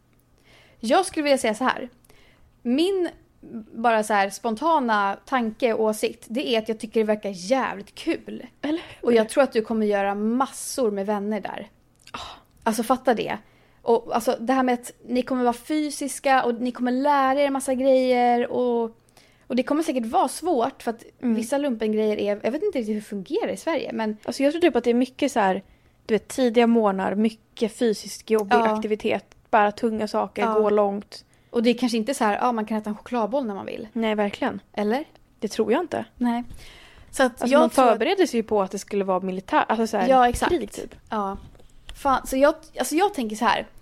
Jag skulle vilja säga så här. Min bara så här spontana tanke och åsikt, det är att jag tycker det verkar jävligt kul. Eller? Och jag tror att du kommer göra massor med vänner där. Alltså fatta det. Och alltså det här med att ni kommer vara fysiska och ni kommer lära er massa grejer och det kommer säkert vara svårt för att vissa lumpengrejer är, jag vet inte riktigt hur det fungerar i Sverige, men alltså jag tror typ att det är mycket så här, du vet, tidiga morgnar, mycket fysisk jobbig aktivitet, bara tunga saker, gå långt. Och det är kanske inte så här, man kan äta en chokladboll när man vill. Nej, verkligen. Eller? Det tror jag inte. Nej. Så att alltså man förbereder sig ju på att det skulle vara militär, alltså så här, exakt. krig typ. Ja. Fan, så jag tänker så här.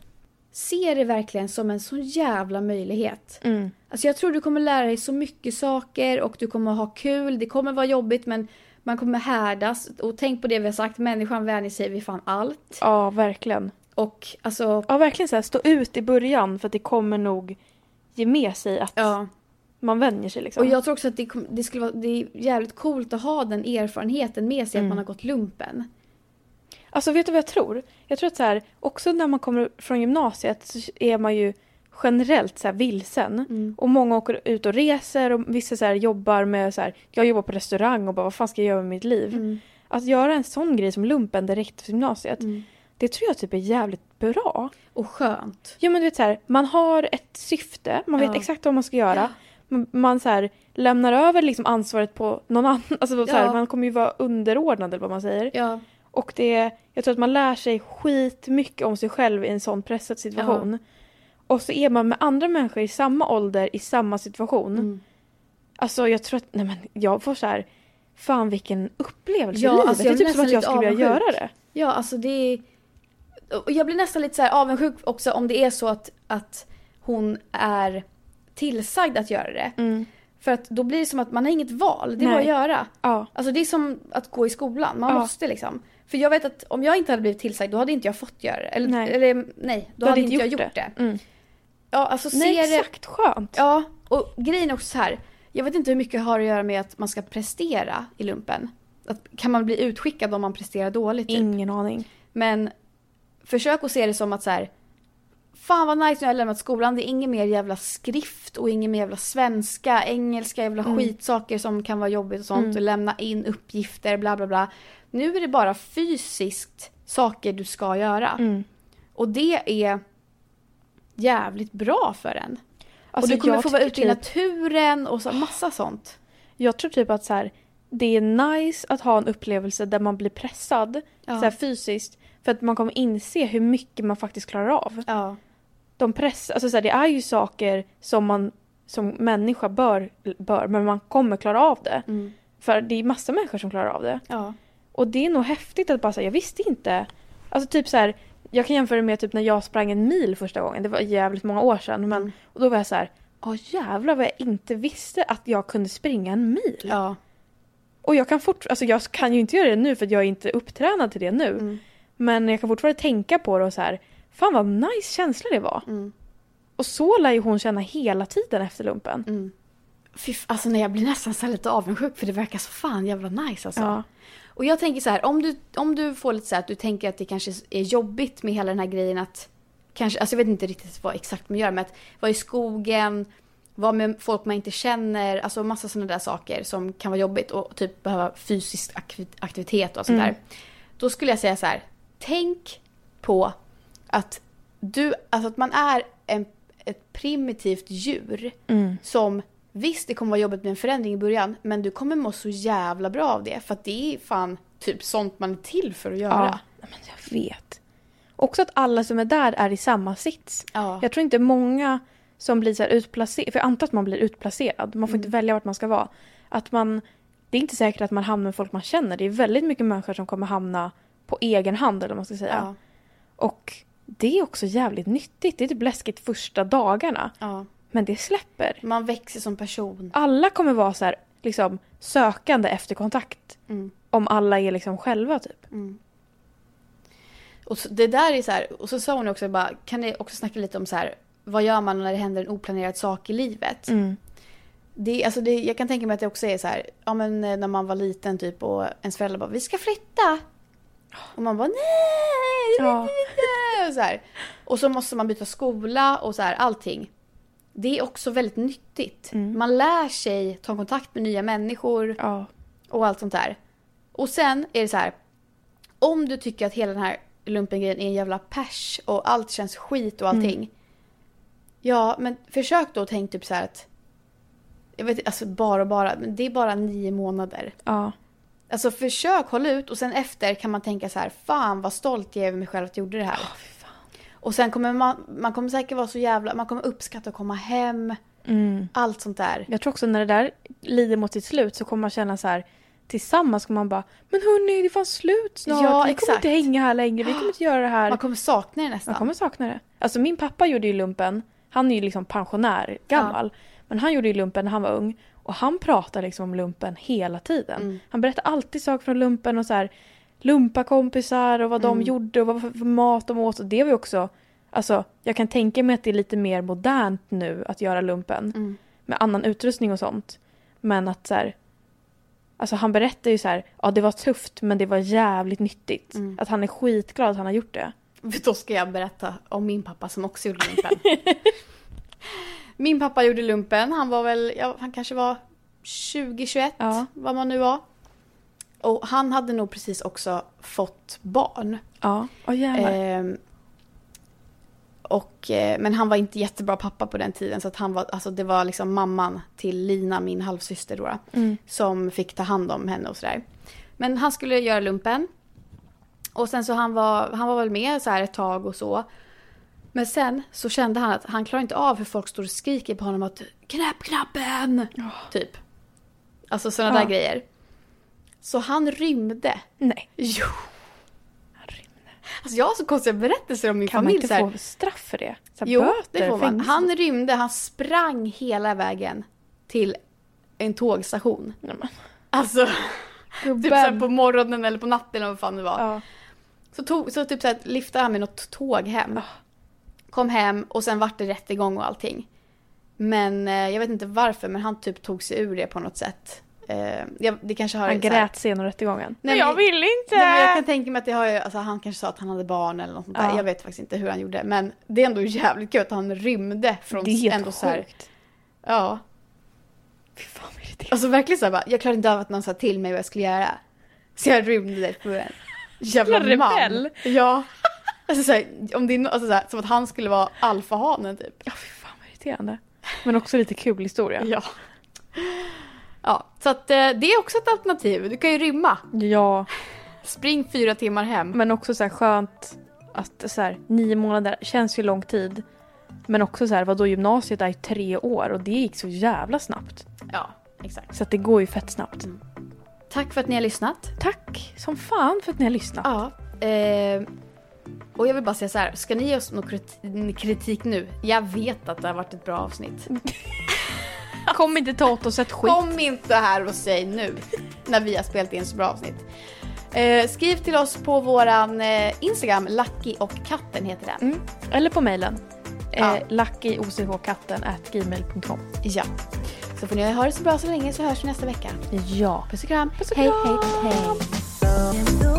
Ser det verkligen som en så jävla möjlighet. Alltså jag tror du kommer lära dig så mycket saker och du kommer ha kul. Det kommer vara jobbigt men man kommer härdas. Och tänk på det vi har sagt, människan vänjer sig vid fan allt. Ja, verkligen. Och alltså... Ja, verkligen så här, stå ut i början för att det kommer nog ge med sig att man vänjer sig liksom. Och jag tror också att det är jävligt coolt att ha den erfarenheten med sig att man har gått lumpen. Alltså vet du vad jag tror? Jag tror att så här, också när man kommer från gymnasiet så är man ju generellt så här vilsen. Och många åker ut och reser och vissa så här jobbar med så här, jag jobbar på restaurang och bara vad fan ska jag göra med mitt liv? Att göra en sån grej som lumpen direkt efter gymnasiet, det tror jag typ är jävligt bra. Och skönt. Ja men du vet så här, man har ett syfte, man vet exakt vad man ska göra. Man så här, lämnar över liksom ansvaret på någon annan, alltså så här, man kommer ju vara underordnad eller vad man säger. Ja. Och jag tror att man lär sig skitmycket om sig själv i en sån pressad situation. Och så är man med andra människor i samma ålder, i samma situation. Alltså jag tror att, jag får så här, fan vilken upplevelse i livet. Alltså, det är typ som att jag skulle vilja göra det. Ja, alltså det är... Och jag blir nästan lite så här avundsjuk också om det är så att hon är tillsagd att göra det. För att då blir det som att man har inget val. Det är bara att göra. Ja. Alltså det är som att gå i skolan. Man måste liksom. För jag vet att om jag inte hade blivit tillsagd då hade inte jag fått göra det. Eller då hade inte jag gjort det. Ja, alltså exakt, skönt. Ja, och grejen är också så här. Jag vet inte hur mycket det har att göra med att man ska prestera i lumpen. Kan man bli utskickad om man presterar dåligt? Typ? Ingen aning. Men försök att se det som att så här, fan vad nice när jag har lämnat skolan. Det är ingen mer jävla skrift och ingen mer jävla svenska, engelska jävla skitsaker som kan vara jobbigt och sånt. Och lämna in uppgifter, bla bla bla. Nu är det bara fysiskt saker du ska göra. Och det är jävligt bra för en. Alltså, och du kommer få vara ute i naturen och så, massa sånt. Jag tror typ att så här, det är nice att ha en upplevelse där man blir pressad så här, fysiskt. För att man kommer inse hur mycket man faktiskt klarar av. Ja. Alltså så här, det är ju saker som man som människa bör men man kommer klara av det. För det är massa människor som klarar av det. Ja. Och det är nog häftigt att bara säga, jag visste inte. Alltså typ så här, jag kan jämföra med typ när jag sprang en mil första gången. Det var jävligt många år sedan. Men, och då var jag så här, jävlar vad jag inte visste att jag kunde springa en mil. Ja. Och jag kan alltså jag kan ju inte göra det nu för att jag är inte upptränad till det nu. Men jag kan fortfarande tänka på det och så här, fan vad nice känsla det var. Och så lär ju hon känna hela tiden efter lumpen. Alltså när jag blir nästan så lite avundsjuk för det verkar så fan jävla nice alltså. Ja. Och jag tänker så här, om du får lite så här att du tänker att det kanske är jobbigt med hela den här grejen att kanske, alltså jag vet inte riktigt vad exakt man gör, men att vara i skogen, vara med folk man inte känner, alltså massa sådana där saker som kan vara jobbigt och typ behöva fysisk aktivitet och sånt där. Då skulle jag säga så här, tänk på att att man är ett primitivt djur som visst, det kommer vara jobbigt med en förändring i början, men du kommer må så jävla bra av det. För att det är fan typ sånt man är till för att göra. Ja, men jag vet. Också att alla som är där är i samma sits. Ja. Jag tror inte många som blir så här utplacerade, för jag antar att man blir utplacerad. Man får inte välja vart man ska vara. Det är inte säkert att man hamnar med folk man känner. Det är väldigt mycket människor som kommer hamna på egen hand, eller vad man ska säga. Ja. Och det är också jävligt nyttigt. Det är typ läskigt första dagarna. Ja. Men det släpper. Man växer som person. Alla kommer vara så här, liksom, sökande efter kontakt. Om alla är liksom själva typ. Och så, det där är så här, och så sa hon också bara, kan ni också snacka lite om så här, vad gör man när det händer en oplanerad sak i livet? Jag kan tänka mig att det också är så här, ja men när man var liten typ och ens föräldrar bara, vi ska flytta. Och man bara, nej, och så här. Och så måste man byta skola och så här, allting. Det är också väldigt nyttigt. Man lär sig ta kontakt med nya människor och allt sånt där. Och sen är det så här, om du tycker att hela den här lumpengrejen är en jävla pers och allt känns skit och allting. Ja, men försök då tänk typ så här att jag vet alltså bara men det är bara 9 månader. Ja. Alltså försök hålla ut och sen efter kan man tänka så här, fan vad stolt jag är över mig själv att jag gjorde det här. Och sen kommer man kommer säkert vara så jävla, man kommer uppskatta att komma hem. Allt sånt där. Jag tror också när det där lider mot sitt slut så kommer man känna så här, tillsammans kommer man bara, men hörni, det får slut snart. Ja, vi kommer inte hänga här längre, vi kommer inte göra det här. Man kommer sakna det nästan. Man kommer sakna det. Alltså min pappa gjorde ju lumpen, han är ju liksom pensionär, gammal. Men han gjorde ju lumpen när han var ung. Och han pratade liksom om lumpen hela tiden. Han berättade alltid saker från lumpen och så här, lumpakompisar och vad de gjorde och vad för mat de åt. Och det var ju också, alltså jag kan tänka mig att det är lite mer modernt nu att göra lumpen. Med annan utrustning och sånt. Men att så här, alltså han berättade ju så här, ja det var tufft men det var jävligt nyttigt. Att han är skitglad att han har gjort det. Då ska jag berätta om min pappa som också gjorde lumpen. Min pappa gjorde lumpen. Han var väl, han kanske var 20-21, vad man nu var. Och han hade nog precis också fått barn. Ja, men han var inte jättebra pappa på den tiden. Så att han var, alltså det var liksom mamman till Lina, min halvsyster då. Som fick ta hand om henne och sådär. Men han skulle göra lumpen. Och sen så han var väl med så här ett tag och så. Men sen så kände han att han klarar inte av hur folk står och skriker på honom att knäpp knappen, typ. Alltså sådana där grejer. Så han rymde. Nej. Jo. Han rymde. Alltså jag har så konstiga berättelser om min familj. Kan man inte få straff för det? Så jo, böter, det får man. Han rymde, han sprang hela vägen till en tågstation. Nämen. Alltså, typ så här på morgonen eller på natten eller vad fan det var. Ja. Så typ så här lyftade han med något tåg hem. Kom hem och sen vart det rättegång och allting. Men jag vet inte varför, men han typ tog sig ur det på något sätt. Det kanske har han grät senare rättegången. Nej, jag vill inte! Nej, men jag kan tänka mig att det har ju, alltså, han kanske sa att han hade barn eller något sånt där. Jag vet faktiskt inte hur han gjorde. Men det är ändå jävligt kul att han rymde från det är helt ändå så här. Sjukt. Ja. Fy fan vad är det? Alltså verkligen så här bara, jag klarade inte av att någon sa till mig vad jag skulle göra. Så jag rymde på en jävla rebell. Ja. Alltså såhär, om det är alltså såhär, som att han skulle vara alfahanen typ. Ja, fy fan vad irriterande. Men också lite kul historia. Ja. Ja, så att det är också ett alternativ. Du kan ju rymma. Ja. Spring 4 timmar hem. Men också så här skönt att så här 9 månader känns ju lång tid. Men också så här, vadå, gymnasiet är 3 år och det gick så jävla snabbt. Ja, exakt. Så att det går ju fett snabbt. Tack för att ni har lyssnat. Tack som fan för att ni har lyssnat. Ja. Och jag vill bara säga så här, ska ni ge oss någon kritik nu? Jag vet att det har varit ett bra avsnitt. Kom inte ta åt oss ett skit. Kom inte här och säg nu när vi har spelat in så bra avsnitt. Skriv till oss på våran Instagram, Lucky och katten heter den. Eller på mejlen. luckyochkatten@gmail.com. Ja. Så får ni ha det så bra så länge, så hörs vi nästa vecka. Ja. Puss och kram. Puss och kram. Hej.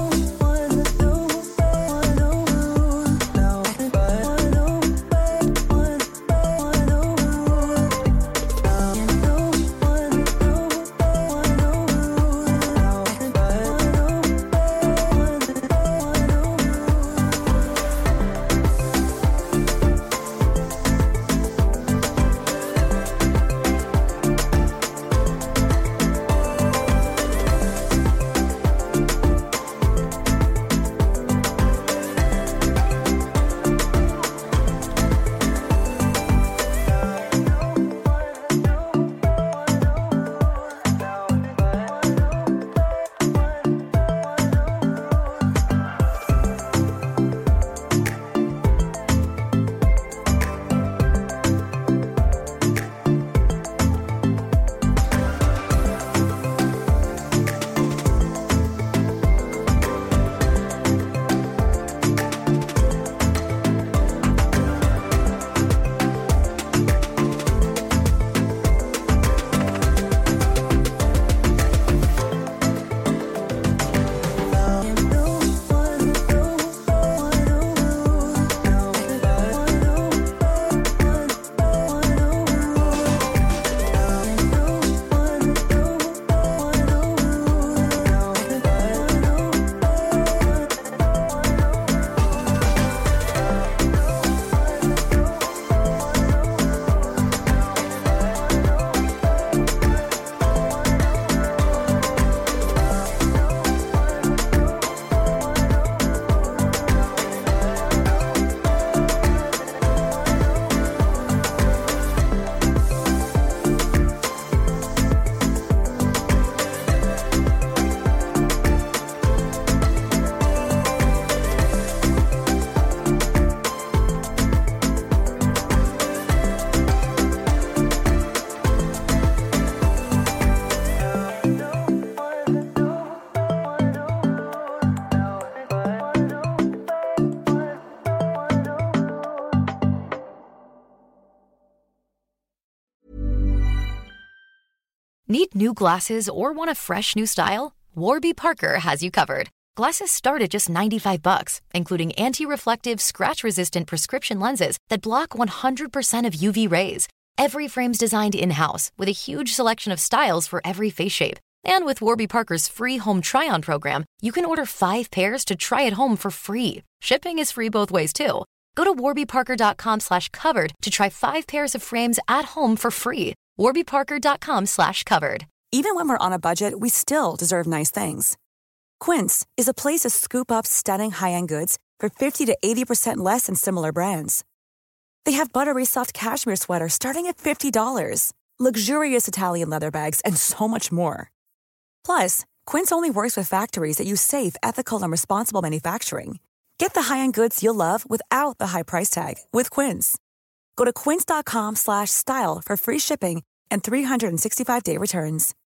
Need new glasses or want a fresh new style? Warby Parker has you covered. Glasses start at just $95, including anti-reflective, scratch-resistant prescription lenses that block 100% of UV rays. Every frame's designed in-house with a huge selection of styles for every face shape. And with Warby Parker's free home try-on program, you can order 5 pairs to try at home for free. Shipping is free both ways, too. Go to warbyparker.com/covered to try 5 pairs of frames at home for free. warbyparker.com/covered. Even when we're on a budget, we still deserve nice things. Quince is a place to scoop up stunning high-end goods for 50 to 80% less than similar brands. They have buttery soft cashmere sweaters starting at $50, luxurious Italian leather bags, and so much more. Plus, Quince only works with factories that use safe, ethical, and responsible manufacturing. Get the high-end goods you'll love without the high price tag with Quince. Go to quince.com/style for free shipping and 365-day returns.